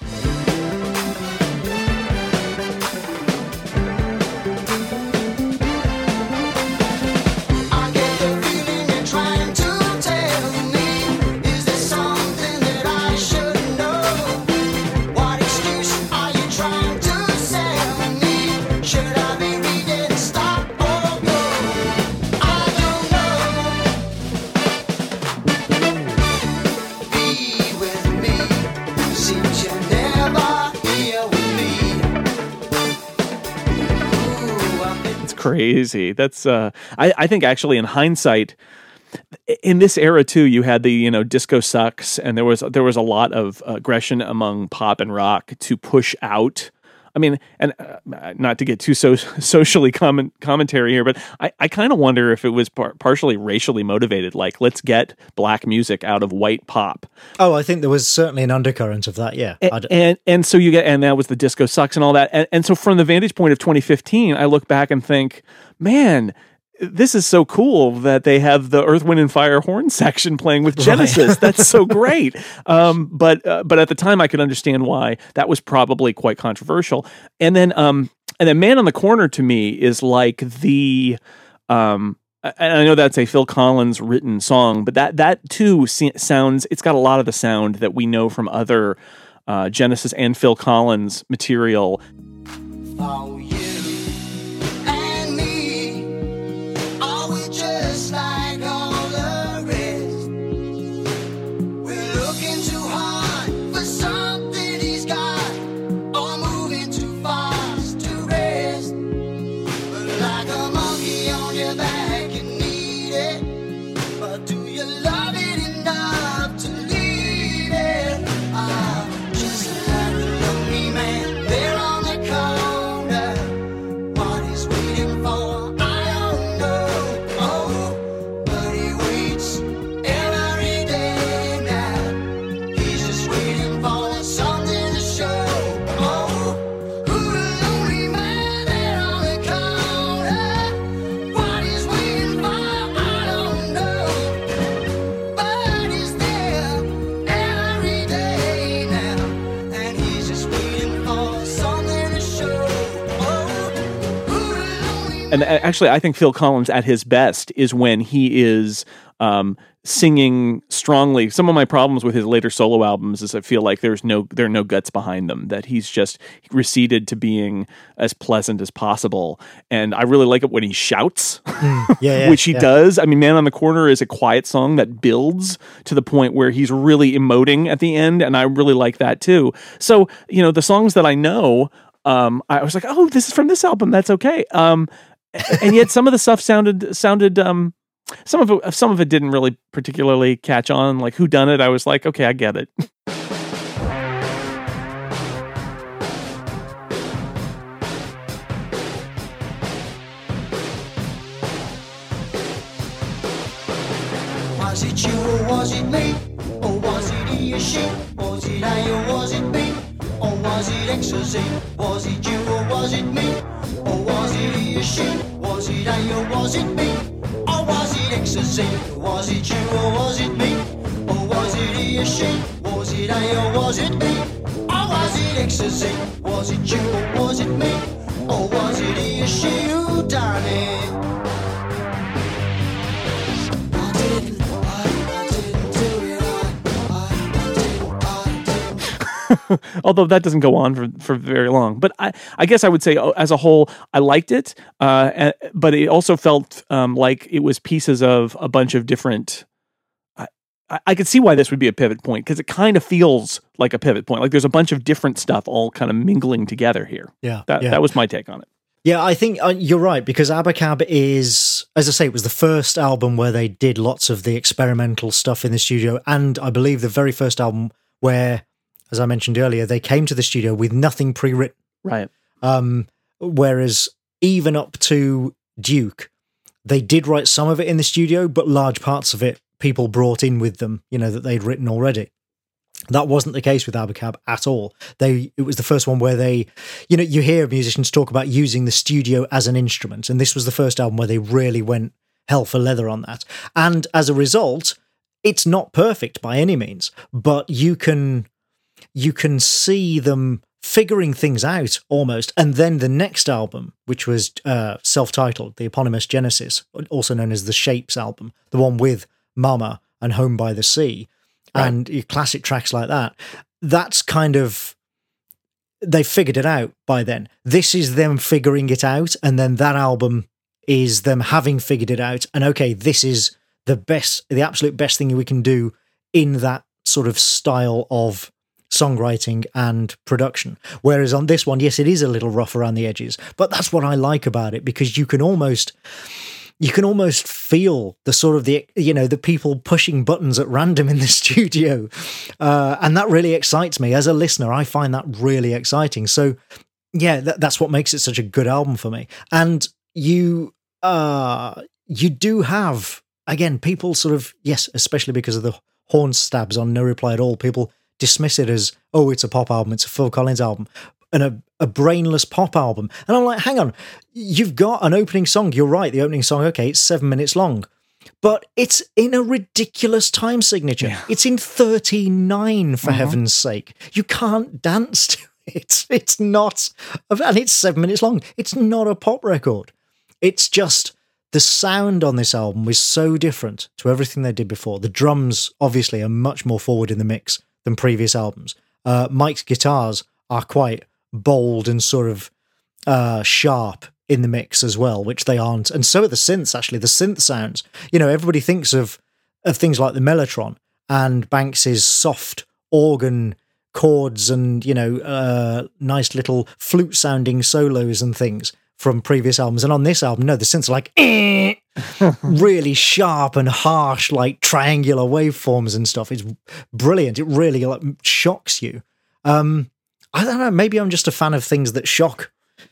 Crazy. That's uh I, I think actually in hindsight, in this era too, you had the, you know, disco sucks, and there was there was a lot of aggression among pop and rock to push out. I mean, and uh, not to get too so socially comment, commentary here, but I, I kind of wonder if it was par- partially racially motivated. Like, let's get black music out of white pop. Oh, I think there was certainly an undercurrent of that. Yeah, and and, and so you get, and that was the disco sucks and all that. And, and so from the vantage point of twenty fifteen, I look back and think, man, this is so cool that they have the Earth, Wind and Fire horn section playing with Genesis. Right. That's so great. Um, but uh, but at the time, I could understand why that was probably quite controversial. And then um, and then Man on the Corner to me is like the um, and I know that's a Phil Collins written song, but that that too sounds. It's got a lot of the sound that we know from other uh, Genesis and Phil Collins material. Oh, yeah. And actually, I think Phil Collins at his best is when he is um, singing strongly. Some of my problems with his later solo albums is I feel like there's no there are no guts behind them. That he's just receded to being as pleasant as possible. And I really like it when he shouts, mm, yeah, yeah, which he yeah. does. I mean, Man on the Corner is a quiet song that builds to the point where he's really emoting at the end, and I really like that too. So, you know, the songs that I know, um, I was like, oh, this is from this album. That's okay. Um, and yet some of the stuff sounded sounded um some of it some of it didn't really particularly catch on. Like Who Done It, I was like, okay, I get it. Was it you or was it me? Or was it he or she? Was it A or was it B? Or was it X or Z? Was it you or was it me? Or was it he or she? Was it A or was it B? Or was it X or Z? Was it you or was it me? Or was it he or she? Was it A or was it B? Or was it X or Z? Was it you or was it me? Or was it he or she who done it? I didn't, I, I didn't do it, I, I, I didn't, I didn't. Although that doesn't go on for, for very long. But I, I guess I would say, oh, as a whole, I liked it. Uh, but it also felt um, like it was pieces of a bunch of different... I, I could see why this would be a pivot point, because it kind of feels like a pivot point. Like there's a bunch of different stuff all kind of mingling together here. Yeah, That, yeah. that was my take on it. Yeah, I think uh, you're right, because Abacab is, as I say, it was the first album where they did lots of the experimental stuff in the studio, and I believe the very first album where as I mentioned earlier, they came to the studio with nothing pre-written. Right. Um, whereas even up to Duke, they did write some of it in the studio, but large parts of it people brought in with them, you know, that they'd written already. That wasn't the case with Abacab at all. They it was the first one where they, you know, you hear musicians talk about using the studio as an instrument, and this was the first album where they really went hell for leather on that. And as a result, it's not perfect by any means, but you can you can see them figuring things out almost. And then the next album, which was uh, self-titled, the eponymous Genesis, also known as the Shapes album, the one with Mama and Home by the Sea, right, and classic tracks like that, that's kind of, they figured it out by then. This is them figuring it out, and then that album is them having figured it out, and okay, this is the best, the absolute best thing we can do in that sort of style of songwriting and production. Whereas on this one, yes, it is a little rough around the edges, but that's what I like about it, because you can almost you can almost feel the sort of the, you know, the people pushing buttons at random in the studio, uh, and that really excites me as a listener. I find that really exciting. So yeah, that, that's what makes it such a good album for me. And you uh you do have, again, people sort of, yes, especially because of the horn stabs on No Reply at All, people dismiss it as, oh, it's a pop album, it's a Phil Collins album, and a, a brainless pop album. And I'm like, hang on, you've got an opening song. You're right, the opening song, okay, it's seven minutes long, but it's in a ridiculous time signature. Yeah. It's in thirty-nine, for uh-huh. heaven's sake. You can't dance to it. It's not, and it's seven minutes long. It's not a pop record. It's just, the sound on this album was so different to everything they did before. The drums, obviously, are much more forward in the mix than previous albums. Uh, Mike's guitars are quite bold and sort of uh, sharp in the mix as well, which they aren't. And so are the synths, actually. The synth sounds. You know, everybody thinks of, of things like the Mellotron and Banks's soft organ chords and, you know, uh, nice little flute-sounding solos and things from previous albums. And on this album, no, the synths are like, eh, really sharp and harsh, like triangular waveforms and stuff. It's brilliant. It really like shocks you. Um, I don't know, maybe I'm just a fan of things that shock.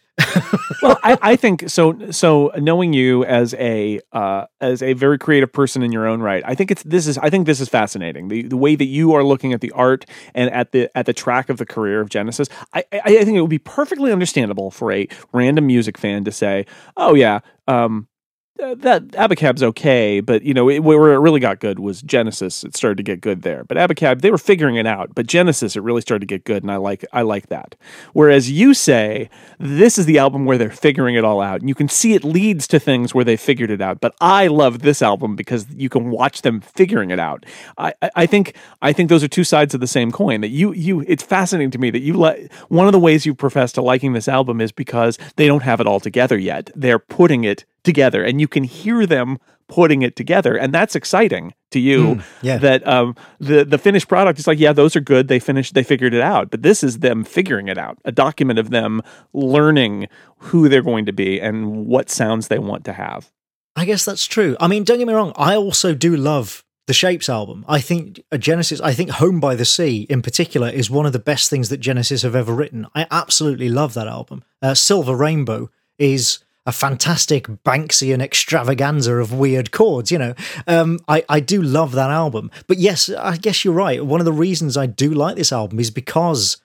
Well, I, I think so. So knowing you as a uh, as a very creative person in your own right, I think it's this is I think this is fascinating. The the way that you are looking at the art and at the at the track of the career of Genesis. I I, I think it would be perfectly understandable for a random music fan to say, "Oh yeah, um, Uh, that Abacab's okay, but you know it, where it really got good was Genesis. It started to get good there, but Abacab, they were figuring it out. But Genesis, it really started to get good, and I like I like that. Whereas you say this is the album where they're figuring it all out, and you can see it leads to things where they figured it out. But I love this album because you can watch them figuring it out. I, I, I think I think those are two sides of the same coin. That you you it's fascinating to me that you let one of the ways you profess to liking this album is because they don't have it all together yet. They're putting it together, and you can hear them putting it together, and that's exciting to you. Mm, yeah. That um, the the finished product is like, yeah, those are good. They finished, they figured it out, but this is them figuring it out. A document of them learning who they're going to be and what sounds they want to have. I guess that's true. I mean, don't get me wrong. I also do love the Shapes album. I think a Genesis. I think Home by the Sea, in particular, is one of the best things that Genesis have ever written. I absolutely love that album. Uh, Silver Rainbow is a fantastic Banksian extravaganza of weird chords, you know. Um, I, I do love that album. But yes, I guess you're right. One of the reasons I do like this album is because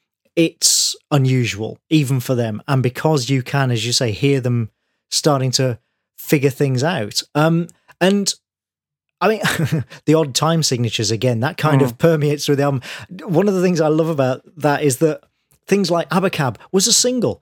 it's unusual, even for them, and because you can, as you say, hear them starting to figure things out. Um, and I mean, the odd time signatures, again, that kind mm. of permeates through the album. One of the things I love about that is that things like Abacab was a single.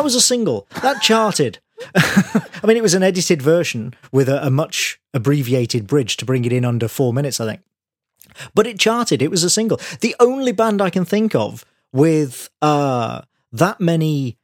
That was a single. That charted. I mean, it was an edited version with a, a much abbreviated bridge to bring it in under four minutes, I think. But it charted. It was a single. The only band I can think of with uh, that many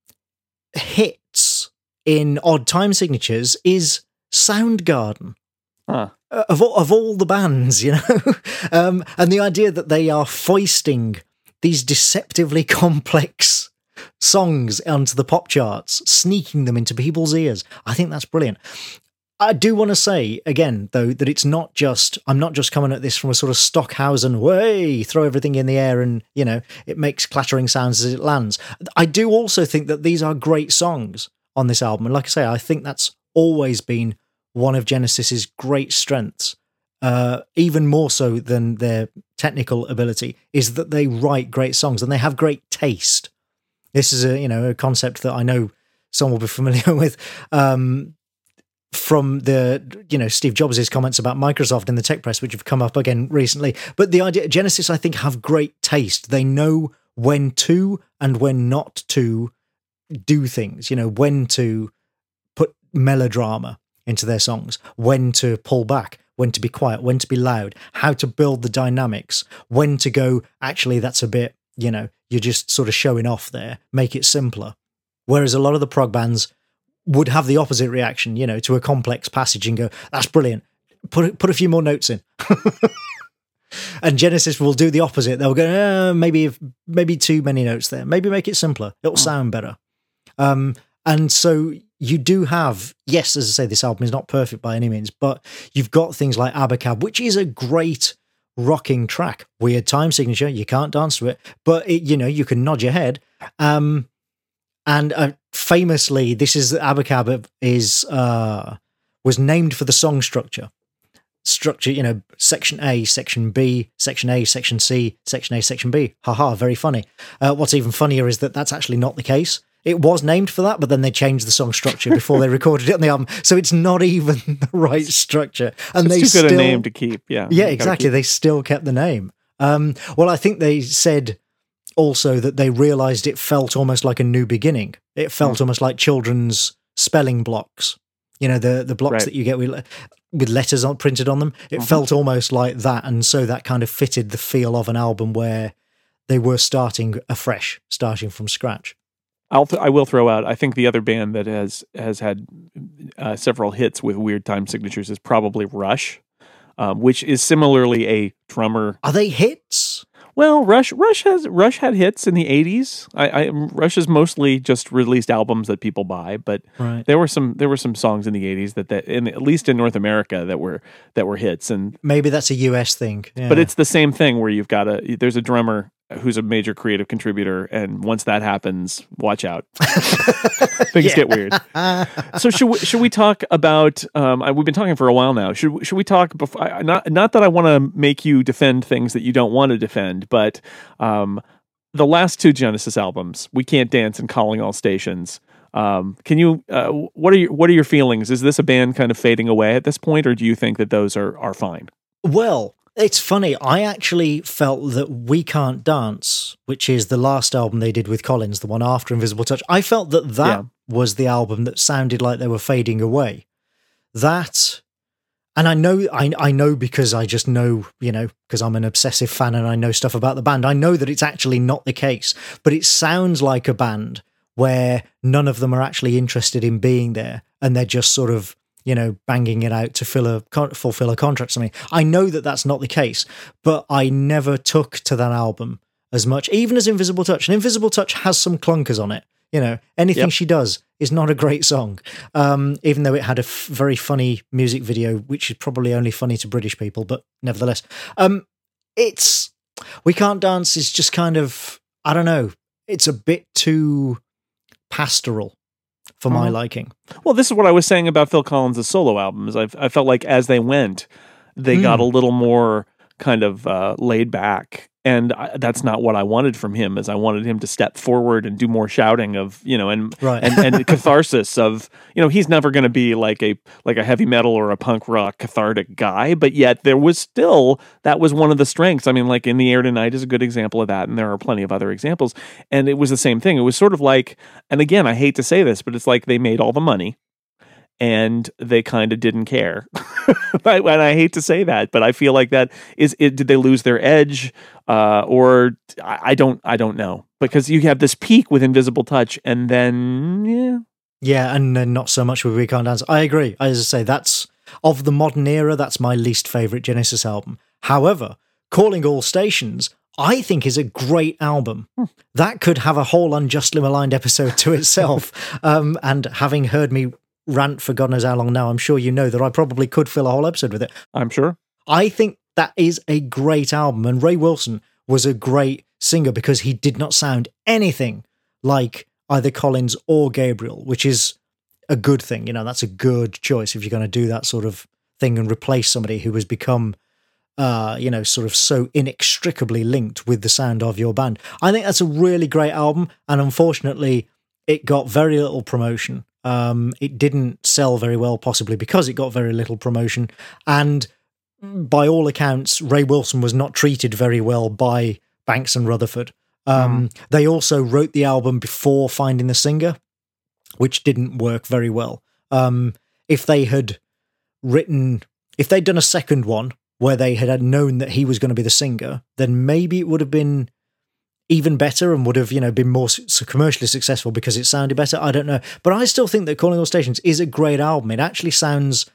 hits in odd time signatures is Soundgarden. Huh. Uh, of all, of all the bands, you know, um, and the idea that they are foisting these deceptively complex songs onto the pop charts, sneaking them into people's ears, I think that's brilliant. I do want to say again, though, that it's not just, I'm not just coming at this from a sort of Stockhausen way, throw everything in the air and, you know, it makes clattering sounds as it lands. I do also think that these are great songs on this album. And like I say, I think that's always been one of Genesis's great strengths, uh, even more so than their technical ability, is that they write great songs and they have great taste. This is a, you know, a concept that I know some will be familiar with, um, from the, you know, Steve Jobs' comments about Microsoft in the tech press, which have come up again recently. But the idea, Genesis, I think, have great taste. They know when to and when not to do things, you know, when to put melodrama into their songs, when to pull back, when to be quiet, when to be loud, how to build the dynamics, when to go, actually, that's a bit, you know, you're just sort of showing off there, make it simpler. Whereas a lot of the prog bands would have the opposite reaction, you know, to a complex passage and go, that's brilliant, put, put a few more notes in. And Genesis will do the opposite. They'll go, eh, maybe, maybe too many notes there, maybe make it simpler, it'll sound better. Um, and so you do have, yes, as I say, this album is not perfect by any means, but you've got things like Abacab, which is a great rocking track. Weird time signature, you can't dance to it, but it, you know, you can nod your head. Um, and uh, famously, this is Abacab is uh, was named for the song structure. Structure, you know, section A, section B, section A, section C, section A, section B. Haha, very funny. Uh, what's even funnier is that that's actually not the case. It was named for that, but then they changed the song structure before they recorded it on the album. So it's not even the right structure. And it's they too still, good a name to keep. Yeah. Yeah, exactly. They still kept the name. Um, well, I think they said also that they realized it felt almost like a new beginning. It felt mm. almost like children's spelling blocks. You know, the, the blocks right. that you get with, with letters on, printed on them. It mm-hmm. felt almost like that. And so that kind of fitted the feel of an album where they were starting afresh, starting from scratch. I'll th- I will throw out, I think the other band that has has had uh, several hits with weird time signatures is probably Rush, um, which is similarly a drummer. Are they hits? Well, Rush Rush has Rush had hits in the eighties. I, I Rush has mostly just released albums that people buy, but right. there were some there were some songs in the eighties that that in, at least in North America that were that were hits, and maybe that's a U S thing. Yeah. But it's the same thing where you've got a there's a drummer who's a major creative contributor, and once that happens, watch out. Things get weird. So should we, should we talk about? Um, I, we've been talking for a while now. Should should we talk? Before, I, not not that I want to make you defend things that you don't want to defend, but um, the last two Genesis albums, "We Can't Dance" and "Calling All Stations." Um, can you? Uh, what are your What are your feelings? Is this a band kind of fading away at this point, or do you think that those are are fine? Well, it's funny. I actually felt that We Can't Dance, which is the last album they did with Collins, the one after Invisible Touch, I felt that that yeah. was the album that sounded like they were fading away. That, and I know, I, I know because I just know, you know, because I'm an obsessive fan and I know stuff about the band, I know that it's actually not the case, but it sounds like a band where none of them are actually interested in being there and they're just sort of, you know, banging it out to fill a fulfill a contract or something. I know that that's not the case, but I never took to that album as much, even as Invisible Touch. And Invisible Touch has some clunkers on it. You know, anything yep. she does is not a great song, um, even though it had a f- very funny music video, which is probably only funny to British people, but nevertheless. Um, it's, We Can't Dance is just kind of, I don't know, it's a bit too pastoral for my uh-huh. liking. Well, this is what I was saying about Phil Collins' solo albums. I I felt like as they went, they mm. got a little more kind of uh, laid back and I, that's not what I wanted from him. As I wanted him to step forward and do more shouting of, you know, and Right. and, and catharsis of, you know, he's never going to be like a like a heavy metal or a punk rock cathartic guy, but yet there was still, that was one of the strengths. I mean, like In the Air Tonight is a good example of that, and there are plenty of other examples. And it was the same thing. It was sort of like, and again, I hate to say this, but it's like they made all the money and they kind of didn't care. And I hate to say that, but I feel like that is it. Did they lose their edge, uh, or I, I don't, I don't know, because you have this peak with Invisible Touch, and then yeah, Yeah, and then not so much with We Can't Dance. I agree. As I say, that's of the modern era. That's my least favorite Genesis album. However, Calling All Stations, I think, is a great album. Hmm. That could have a whole Unjustly Maligned episode to itself. um, and having heard me rant for God knows how long now, I'm sure you know that I probably could fill a whole episode with it. I'm sure. I think that is a great album, and Ray Wilson was a great singer because he did not sound anything like either Collins or Gabriel, which is a good thing. You know, that's a good choice if you're going to do that sort of thing and replace somebody who has become, uh, you know, sort of so inextricably linked with the sound of your band. I think that's a really great album, and unfortunately, it got very little promotion. Um, it didn't sell very well, possibly because it got very little promotion. And by all accounts, Ray Wilson was not treated very well by Banks and Rutherford. Um, mm. They also wrote the album before finding the singer, which didn't work very well. Um, if they had written, if they'd done a second one where they had known that he was going to be the singer, then maybe it would have been even better and would have, you know, been more commercially successful because it sounded better. I don't know. But I still think that Calling All Stations is a great album. It actually sounds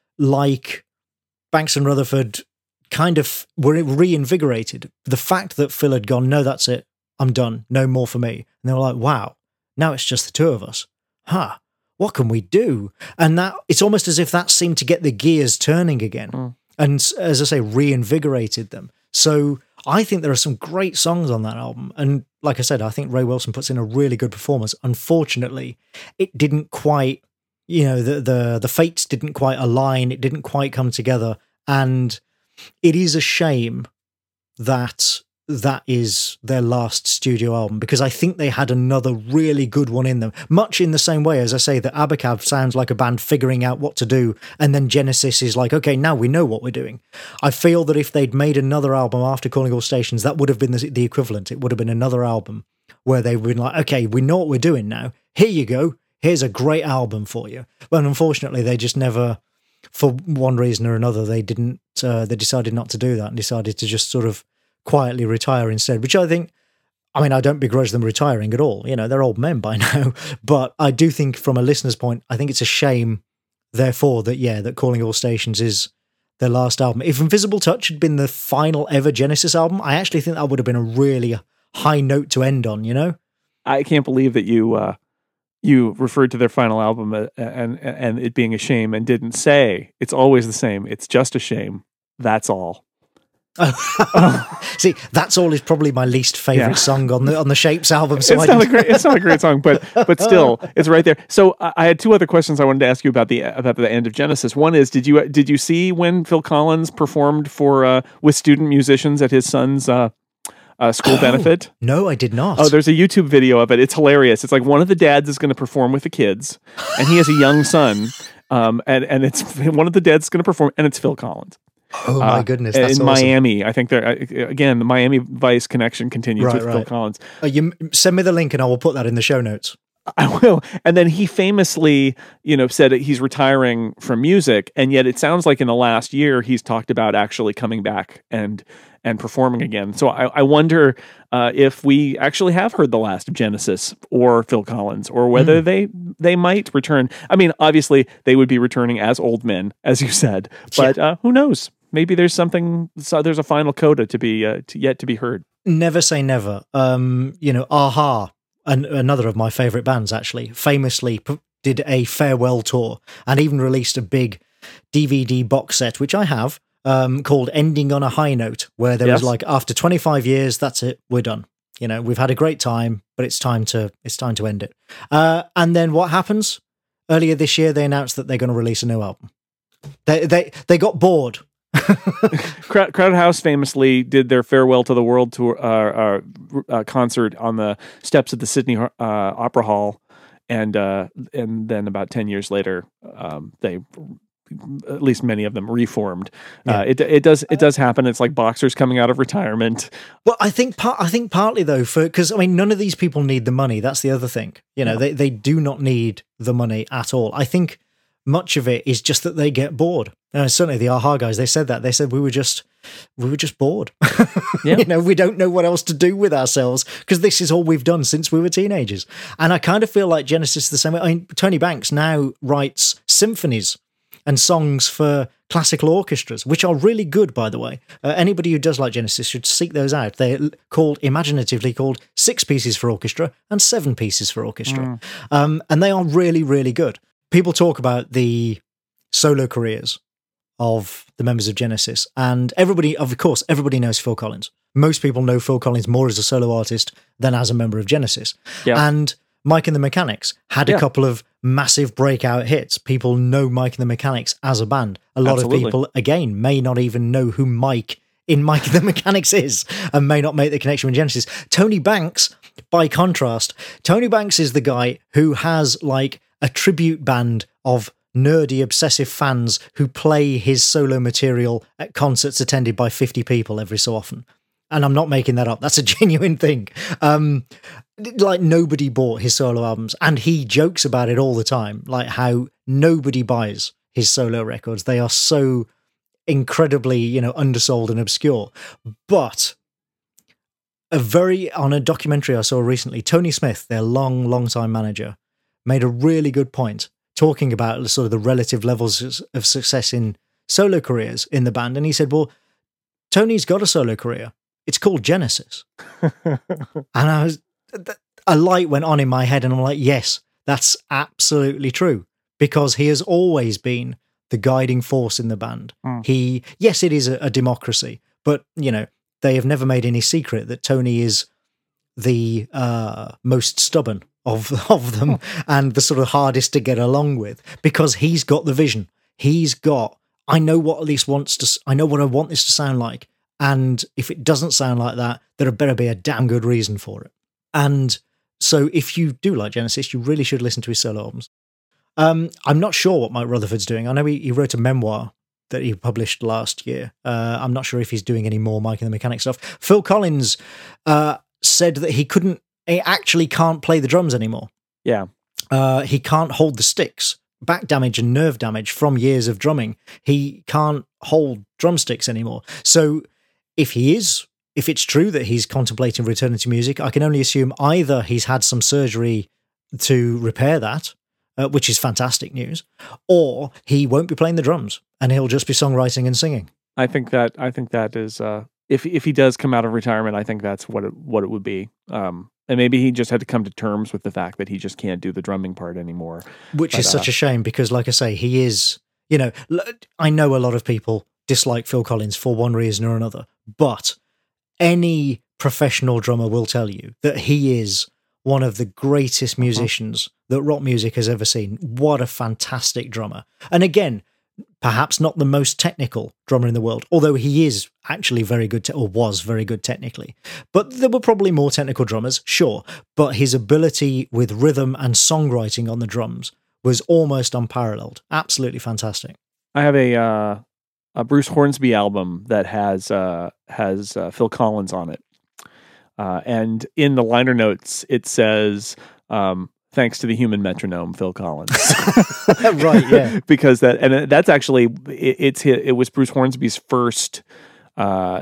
like Banks and Rutherford kind of were reinvigorated. The fact that Phil had gone, no, that's it, I'm done, no more for me. And they were like, wow, now it's just the two of us. Huh, what can we do? And that it's almost as if that seemed to get the gears turning again. Mm. And as I say, reinvigorated them. So I think there are some great songs on that album. And like I said, I think Ray Wilson puts in a really good performance. Unfortunately, it didn't quite, you know, the, the, the fates didn't quite align. It didn't quite come together. And it is a shame that that is their last studio album, because I think they had another really good one in them, much in the same way as I say that Abacab sounds like a band figuring out what to do, and then Genesis is like, okay, now we know what we're doing. I feel that if they'd made another album after Calling All Stations, that would have been the, the equivalent. It would have been another album where they would been like, okay, we know what we're doing now. Here you go. Here's a great album for you. But unfortunately, they just never, for one reason or another, they didn't, uh, they decided not to do that and decided to just sort of quietly retire instead, which I think, I mean, I don't begrudge them retiring at all. You know, they're old men by now. But I do think from a listener's point, I think it's a shame, therefore, that, yeah, that Calling All Stations is their last album. If Invisible Touch had been the final ever Genesis album, I actually think that would have been a really high note to end on, you know? I can't believe that you uh, you referred to their final album and, and and it being a shame and didn't say it's always the same. It's just a shame. That's all. See, That's All is probably my least favorite yeah. song on the on the Shapes album. So it's I not a great, it's not a great song, but but still, it's right there. So I, I had two other questions I wanted to ask you about the about the end of Genesis. One is, did you did you see when Phil Collins performed for uh, with student musicians at his son's uh, uh, school oh, benefit? No, I did not. Oh, there's a YouTube video of it. It's hilarious. It's like one of the dads is going to perform with the kids, and he has a young son, um, and and it's one of the dads is going to perform, and it's Phil Collins. Oh my goodness! That's in awesome. Miami, I think they're again the Miami Vice connection continues right, with right. Phil Collins. Uh, you send me the link and I will put that in the show notes. I will. And then he famously, you know, said he's retiring from music, and yet it sounds like in the last year he's talked about actually coming back and and performing again. So I, I wonder uh, if we actually have heard the last of Genesis or Phil Collins, or whether mm. they they might return. I mean, obviously they would be returning as old men, as you said, but yeah. uh, who knows? Maybe there's something. So there's a final coda to be uh, to, yet to be heard. Never say never. Um, you know, Aha, an, another of my favorite bands, actually, famously p- did a farewell tour and even released a big D V D box set, which I have, um, called "Ending on a High Note," where there yes. was like, after twenty-five years, that's it, we're done. You know, we've had a great time, but it's time to it's time to end it. Uh, and then what happens? Earlier this year, they announced that they're going to release a new album. They they they got bored. Crowded House famously did their Farewell to the World tour uh, uh, uh, concert on the steps of the Sydney uh, Opera Hall, and uh, and then about ten years later, um, they, at least many of them, reformed. Yeah. Uh, it it does it does happen. It's like boxers coming out of retirement. Well, I think part I think partly though, for because I mean, none of these people need the money. That's the other thing. You know, yeah. they they do not need the money at all. I think much of it is just that they get bored. Uh, certainly, the A-ha guys, they said that. They said we were just we were just bored. Yeah. You know, we don't know what else to do with ourselves because this is all we've done since we were teenagers. And I kind of feel like Genesis is the same way. I mean, Tony Banks now writes symphonies and songs for classical orchestras, which are really good, by the way. Uh, anybody who does like Genesis should seek those out. They're called, imaginatively called, six pieces for orchestra and seven pieces for orchestra. Mm. Um, and they are really, really good. People talk about the solo careers of the members of Genesis, and everybody, of course, everybody knows Phil Collins. Most people know Phil Collins more as a solo artist than as a member of Genesis. Yeah. And Mike and the Mechanics had yeah. a couple of massive breakout hits. People know Mike and the Mechanics as a band. A lot Absolutely. of people, again, may not even know who Mike in Mike and the Mechanics is and may not make the connection with Genesis. Tony Banks, by contrast, Tony Banks is the guy who has like a tribute band of nerdy, obsessive fans who play his solo material at concerts attended by fifty people every so often. And I'm not making that up. That's a genuine thing. Um, like nobody bought his solo albums, and he jokes about it all the time, like how nobody buys his solo records. They are so incredibly, you know, undersold and obscure. But a very, on a documentary I saw recently, Tony Smith, their long, long time manager, made a really good point talking about sort of the relative levels of success in solo careers in the band. And he said, well, Tony's got a solo career. It's called Genesis. And I was, a light went on in my head and I'm like, yes, that's absolutely true. Because he has always been the guiding force in the band. Mm. He, yes, it is a, a democracy, but, you know, they have never made any secret that Tony is the uh, most stubborn of of them and the sort of hardest to get along with, because he's got the vision. He's got, I know what at least wants to, I know what I want this to sound like. And if it doesn't sound like that, there better be a damn good reason for it. And so if you do like Genesis, you really should listen to his solo albums. Um, I'm not sure what Mike Rutherford's doing. I know he, he wrote a memoir that he published last year. Uh, I'm not sure if he's doing any more Mike and the Mechanics stuff. Phil Collins uh, said that he couldn't, he actually can't play the drums anymore. Yeah. Uh, he can't hold the sticks. Back damage and nerve damage from years of drumming. He can't hold drumsticks anymore. So if he is, if it's true that he's contemplating returning to music, I can only assume either he's had some surgery to repair that, uh, which is fantastic news, or he won't be playing the drums and he'll just be songwriting and singing. I think that, I think that is, uh, if if he does come out of retirement, I think that's what it, what it would be. Um, And maybe he just had to come to terms with the fact that he just can't do the drumming part anymore. Which but, is such uh, a shame because, like I say, he is, you know, I know a lot of people dislike Phil Collins for one reason or another, but any professional drummer will tell you that he is one of the greatest musicians uh-huh. that rock music has ever seen. What a fantastic drummer. And again, perhaps not the most technical drummer in the world, although he is actually very good, te- or was very good technically. But there were probably more technical drummers, sure. But his ability with rhythm and songwriting on the drums was almost unparalleled. Absolutely fantastic. I have a uh, a Bruce Hornsby album that has uh, has uh, Phil Collins on it, uh, and in the liner notes it says. Um, Thanks to the human metronome, Phil Collins. Right, yeah. Because that, and that's actually, it, it's it was Bruce Hornsby's first uh,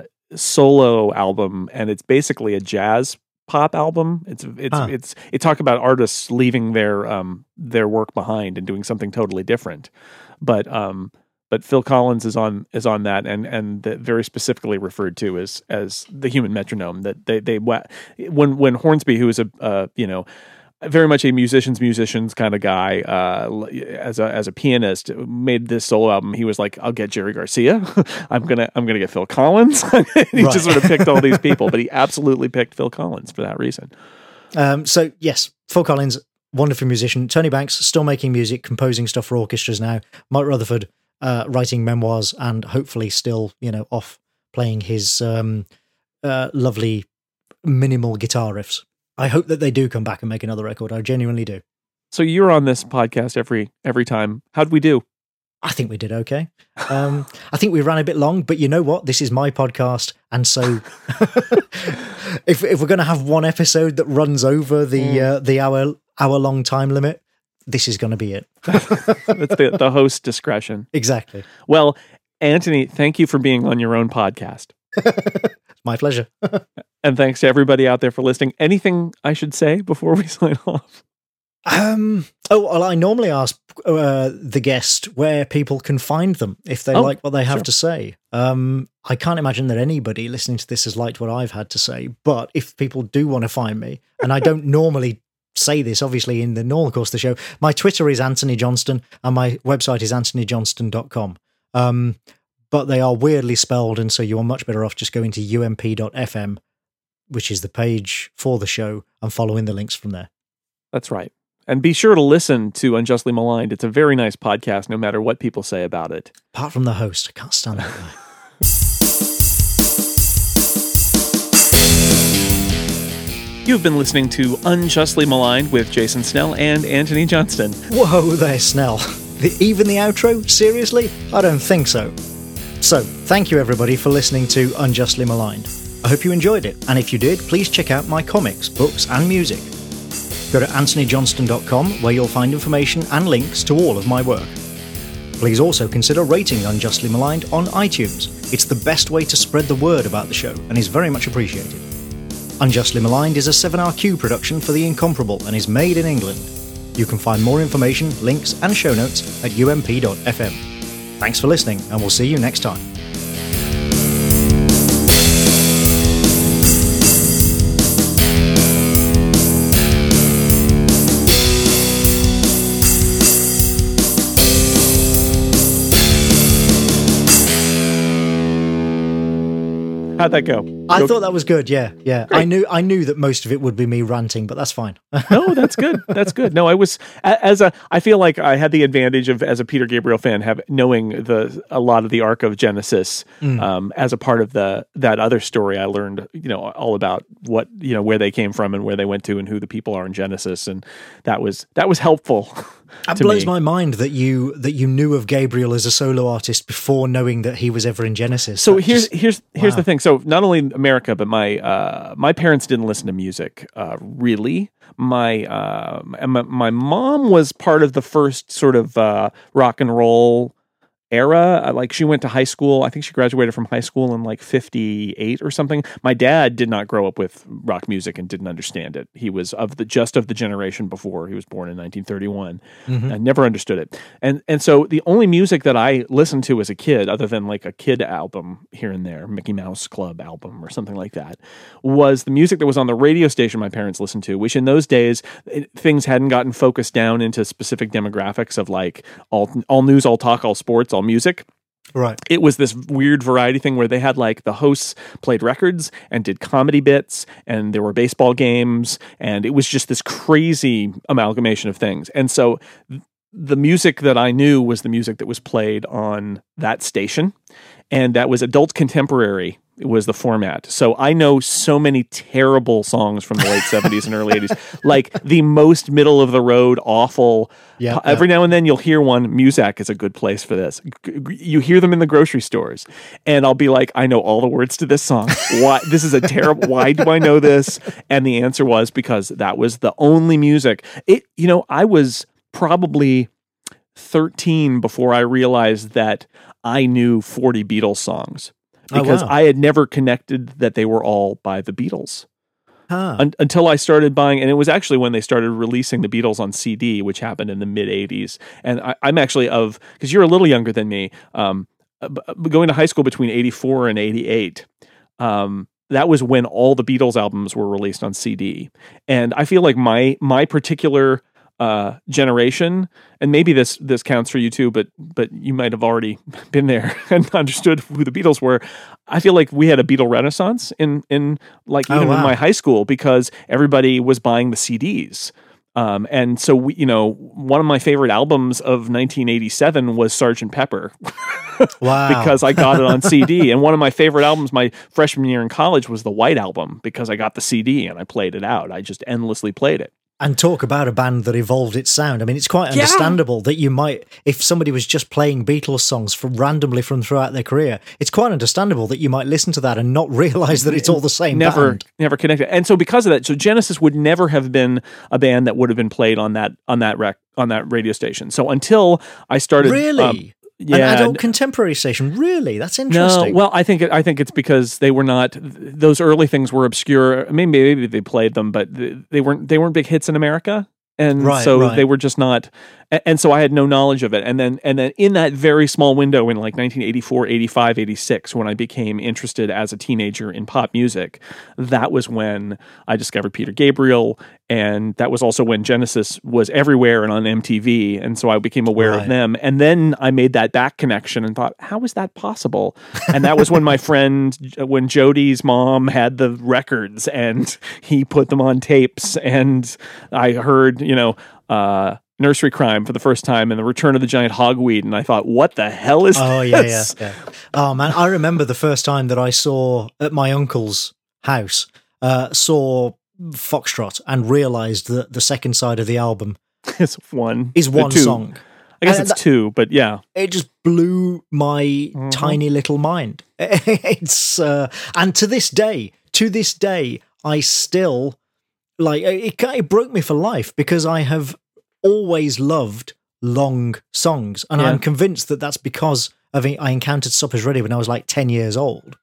solo album, and it's basically a jazz pop album. It's it's huh. it's it talk about artists leaving their um their work behind and doing something totally different. But um but Phil Collins is on is on that, and and the, very specifically referred to as as the human metronome. That they they when when Hornsby, who is a uh, you know. very much a musician's musicians kind of guy, uh, as a as a pianist, made this solo album. He was like, "I'll get Jerry Garcia. I'm gonna I'm gonna get Phil Collins." he right. just sort of picked all these people, but he absolutely picked Phil Collins for that reason. Um, so yes, Phil Collins, wonderful musician. Tony Banks still making music, composing stuff for orchestras now. Mike Rutherford, uh, writing memoirs and hopefully still, you know, off playing his um, uh, lovely minimal guitar riffs. I hope that they do come back and make another record. I genuinely do. So you're on this podcast every every time. How'd we do? I think we did okay. Um, I think we ran a bit long, but you know what? This is my podcast, and so if if we're going to have one episode that runs over the mm. uh, the hour hour long time limit, this is going to be it. That's the, the host's discretion. Exactly. Well, Anthony, thank you for being on your own podcast. My pleasure. And thanks to everybody out there for listening. Anything I should say before we sign off? Um. Oh, well, I normally ask uh, the guest where people can find them if they oh, like what they have sure. to say. Um. I can't imagine that anybody listening to this has liked what I've had to say, but if people do want to find me, and I don't normally say this, obviously, in the normal course of the show, my Twitter is Anthony Johnston, and my website is anthony johnston dot com. Um, but they are weirdly spelled, and so you are much better off just going to u m p dot f m, which is the page for the show, and following the links from there. That's right. And be sure to listen to Unjustly Maligned. It's a very nice podcast, no matter what people say about it. Apart from the host. I can't stand that guy. You've been listening to Unjustly Maligned with Jason Snell and Anthony Johnston. Whoa there, Snell. The, even the outro? Seriously? I don't think so. So, thank you everybody for listening to Unjustly Maligned. I hope you enjoyed it, and if you did, please check out my comics, books, and music. Go to anthony johnston dot com, where you'll find information and links to all of my work. Please also consider rating Unjustly Maligned on iTunes. It's the best way to spread the word about the show, and is very much appreciated. Unjustly Maligned is a seven R Q production for The Incomparable, and is made in England. You can find more information, links, and show notes at u m p dot f m. Thanks for listening, and we'll see you next time. How'd that go? I go- thought that was good. Yeah, yeah. Great. I knew, I knew that most of it would be me ranting, but that's fine. No, that's good. That's good. No, I was as a. I feel like I had the advantage of, as a Peter Gabriel fan, have knowing the a lot of the arc of Genesis mm. um, as a part of the that other story. I learned, you know, all about what you know where they came from and where they went to and who the people are in Genesis, and that was that was helpful. It blows me. my mind that you that you knew of Gabriel as a solo artist before knowing that he was ever in Genesis. So That here's just, here's here's wow. the thing. So not only America, but my uh, my parents didn't listen to music uh, really. My, uh, my my mom was part of the first sort of uh, rock and roll era. Like she went to high school. I think she graduated from high school in like fifty-eight or something. My dad did not grow up with rock music and didn't understand it. He was of the just of the generation before. He was born in nineteen thirty-one. Mm-hmm. And never understood it. And and so the only music that I listened to as a kid, other than like a kid album here and there, Mickey Mouse Club album or something like that, was the music that was on the radio station my parents listened to, which in those days, it, things hadn't gotten focused down into specific demographics of like all all news, all talk, all sports, all music. Right. It was this weird variety thing where they had like the hosts played records and did comedy bits, and there were baseball games, and it was just this crazy amalgamation of things. And so th- the music that I knew was the music that was played on that station, and that was adult contemporary. It was the format. So I know so many terrible songs from the late seventies and early eighties, like the most middle of the road, awful. Yeah, Every yeah. now and then you'll hear one. Muzak is a good place for this. You hear them in the grocery stores, and I'll be like, I know all the words to this song. Why? This is a terrible. Why do I know this? And the answer was because that was the only music. It. You know, I was probably thirteen before I realized that I knew forty Beatles songs. Because oh, wow. I had never connected that they were all by the Beatles. Huh. Un- until I started buying, and it was actually when they started releasing the Beatles on C D, which happened in the mid-eighties. And I, I'm actually of, because you're a little younger than me, um, going to high school between eighty-four and eighty-eight, um, that was when all the Beatles albums were released on C D. And I feel like my my particular uh, generation, and maybe this this counts for you too, but but you might have already been there and understood who the Beatles were. I feel like we had a Beatle renaissance in in like even oh, wow. in my high school, because everybody was buying the C Ds. Um, and so, we, you know, one of my favorite albums of nineteen eighty-seven was Sergeant Pepper. Wow. Because I got it on C D. And one of my favorite albums my freshman year in college was the White Album, because I got the C D and I played it out. I just endlessly played it. And talk about a band that evolved its sound. I mean, it's quite Yeah. understandable that you might, if somebody was just playing Beatles songs from randomly from throughout their career, it's quite understandable that you might listen to that and not realize that it's all the same never band. never connected. And so because of that, so Genesis would never have been a band that would have been played on that on that rec on that radio station. So until I started Really? um, An yeah, adult contemporary station? Really? That's no, interesting. well, I think it, I think it's because they were not; those early things were obscure. Maybe maybe they played them, but they weren't they weren't big hits in America, and Right, so right. they were just not. And so I had no knowledge of it. And then and then in that very small window in like nineteen eighty-four, eighty-five, eighty-six, when I became interested as a teenager in pop music, that was when I discovered Peter Gabriel, and that was also when Genesis was everywhere and on M T V, and so I became aware Right. of them. And then I made that back connection and thought, how is that possible? And that was when my friend, when Jody's mom had the records and he put them on tapes, and I heard, you know, uh, Nursery Crime for the first time and The Return of the Giant Hogweed, and I thought, what the hell is Oh, yeah, yeah, this? yeah. Oh, man, I remember the first time that I saw at my uncle's house, uh, saw Foxtrot and realized that the second side of the album It's one. is Uh, one two. song. I guess And it's that- two, but yeah. It just blew my Mm-hmm. tiny little mind. It's uh, and to this day, to this day, I still like it. It broke me for life because I have always loved long songs, and Yeah. I'm convinced that that's because of I encountered Supper's Ready when I was like ten years old.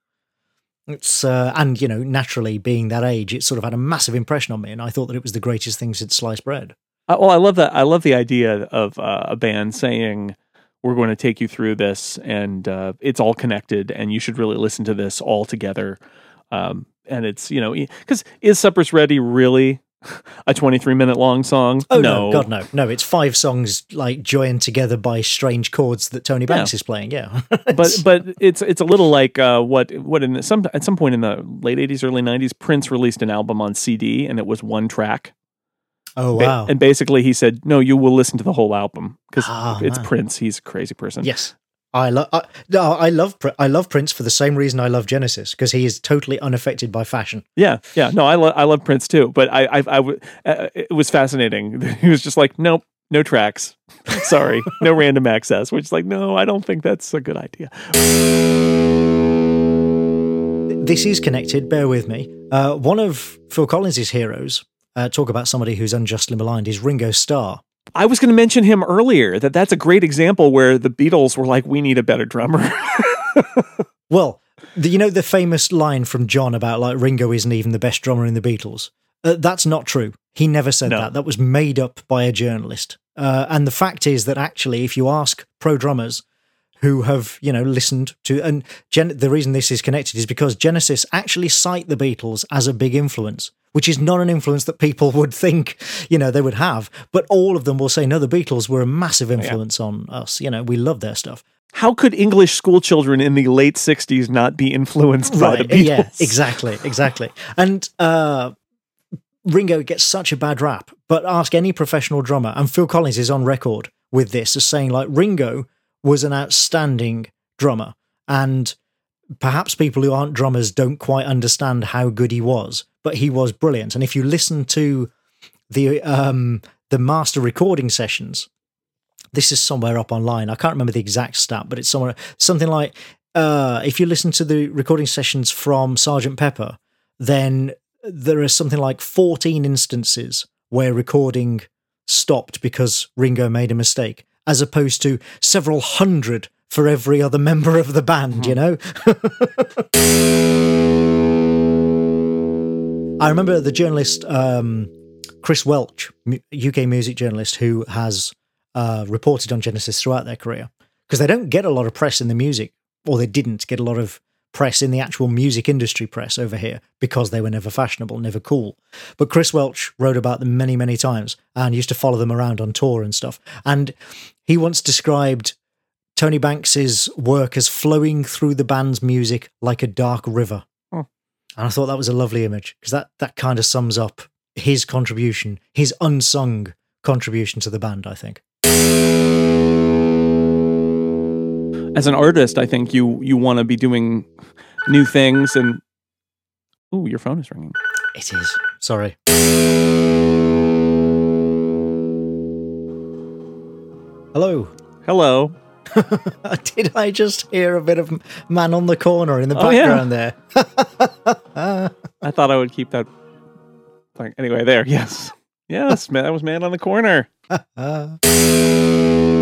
It's uh, and you know, naturally being that age, it sort of had a massive impression on me, and I thought that it was the greatest thing since sliced bread. Uh, well, I love that. I love the idea of uh, a band saying, "We're going to take you through this, and uh, it's all connected, and you should really listen to this all together." Um, and it's, you know, because is Supper's Ready really a twenty-three minute long song? Oh no. God no, no! It's five songs like joined together by strange chords that Tony Banks Yeah. is playing. Yeah, but but it's it's a little like uh, what what in some at some point in the late eighties, early nineties, Prince released an album on C D, and it was one track. oh Ba- wow, And basically, he said, "No, you will listen to the whole album because Ah, it's man. Prince. He's a crazy person." yes. I love, I, no, I love, Pr- I love Prince for the same reason I love Genesis because he is totally unaffected by fashion. Yeah, yeah. No, I love I love Prince too, but I I, I w- uh, it was fascinating. He was just like, "Nope, no tracks. Sorry, no random access." Which is like, no, I don't think that's a good idea. This is connected. Bear with me. Uh, one of Phil Collins's heroes, uh, talk about somebody who's unjustly maligned, is Ringo Starr. I was going to mention him earlier. That that's a great example where the Beatles were like, "We need a better drummer." Well, the, you know the famous line from John about like Ringo isn't even the best drummer in the Beatles. Uh, that's not true. He never said No. that. That was made up by a journalist. Uh, and the fact is that actually, if you ask pro drummers who have you know listened to, and Gen- the reason this is connected is because Genesis actually cite the Beatles as a big influence, which is not an influence that people would think you know they would have. But all of them will say, no, the Beatles were a massive influence on us. You know, we love their stuff. How could English school children in the late sixties not be influenced by the Beatles? Yeah, exactly, exactly. And uh, Ringo gets such a bad rap, but ask any professional drummer, and Phil Collins is on record with this as saying like Ringo was an outstanding drummer, and perhaps people who aren't drummers don't quite understand how good he was, but he was brilliant. And if you listen to the um, the master recording sessions, this is somewhere up online. I can't remember the exact stat, but it's somewhere something like uh, if you listen to the recording sessions from Sergeant Pepper, then there are something like fourteen instances where recording stopped because Ringo made a mistake, as opposed to several hundred for every other member of the band, you know? I remember the journalist um, Chris Welch, mu- U K music journalist, who has uh, reported on Genesis throughout their career, because they don't get a lot of press in the music, or they didn't get a lot of press in the actual music industry press over here because they were never fashionable, never cool. But Chris Welch wrote about them many, many times and used to follow them around on tour and stuff. And he once described Tony Banks's work as flowing through the band's music like a dark river. Hmm. And I thought that was a lovely image because that, that kind of sums up his contribution, his unsung contribution to the band, I think. As an artist, I think you you want to be doing new things and... Ooh, your phone is ringing. It is. Sorry. Hello. Hello. Did I just hear a bit of Man on the Corner in the Oh, yeah. background there? I thought I would keep that... Like, anyway, there, yes. Yes, man, that was Man on the Corner.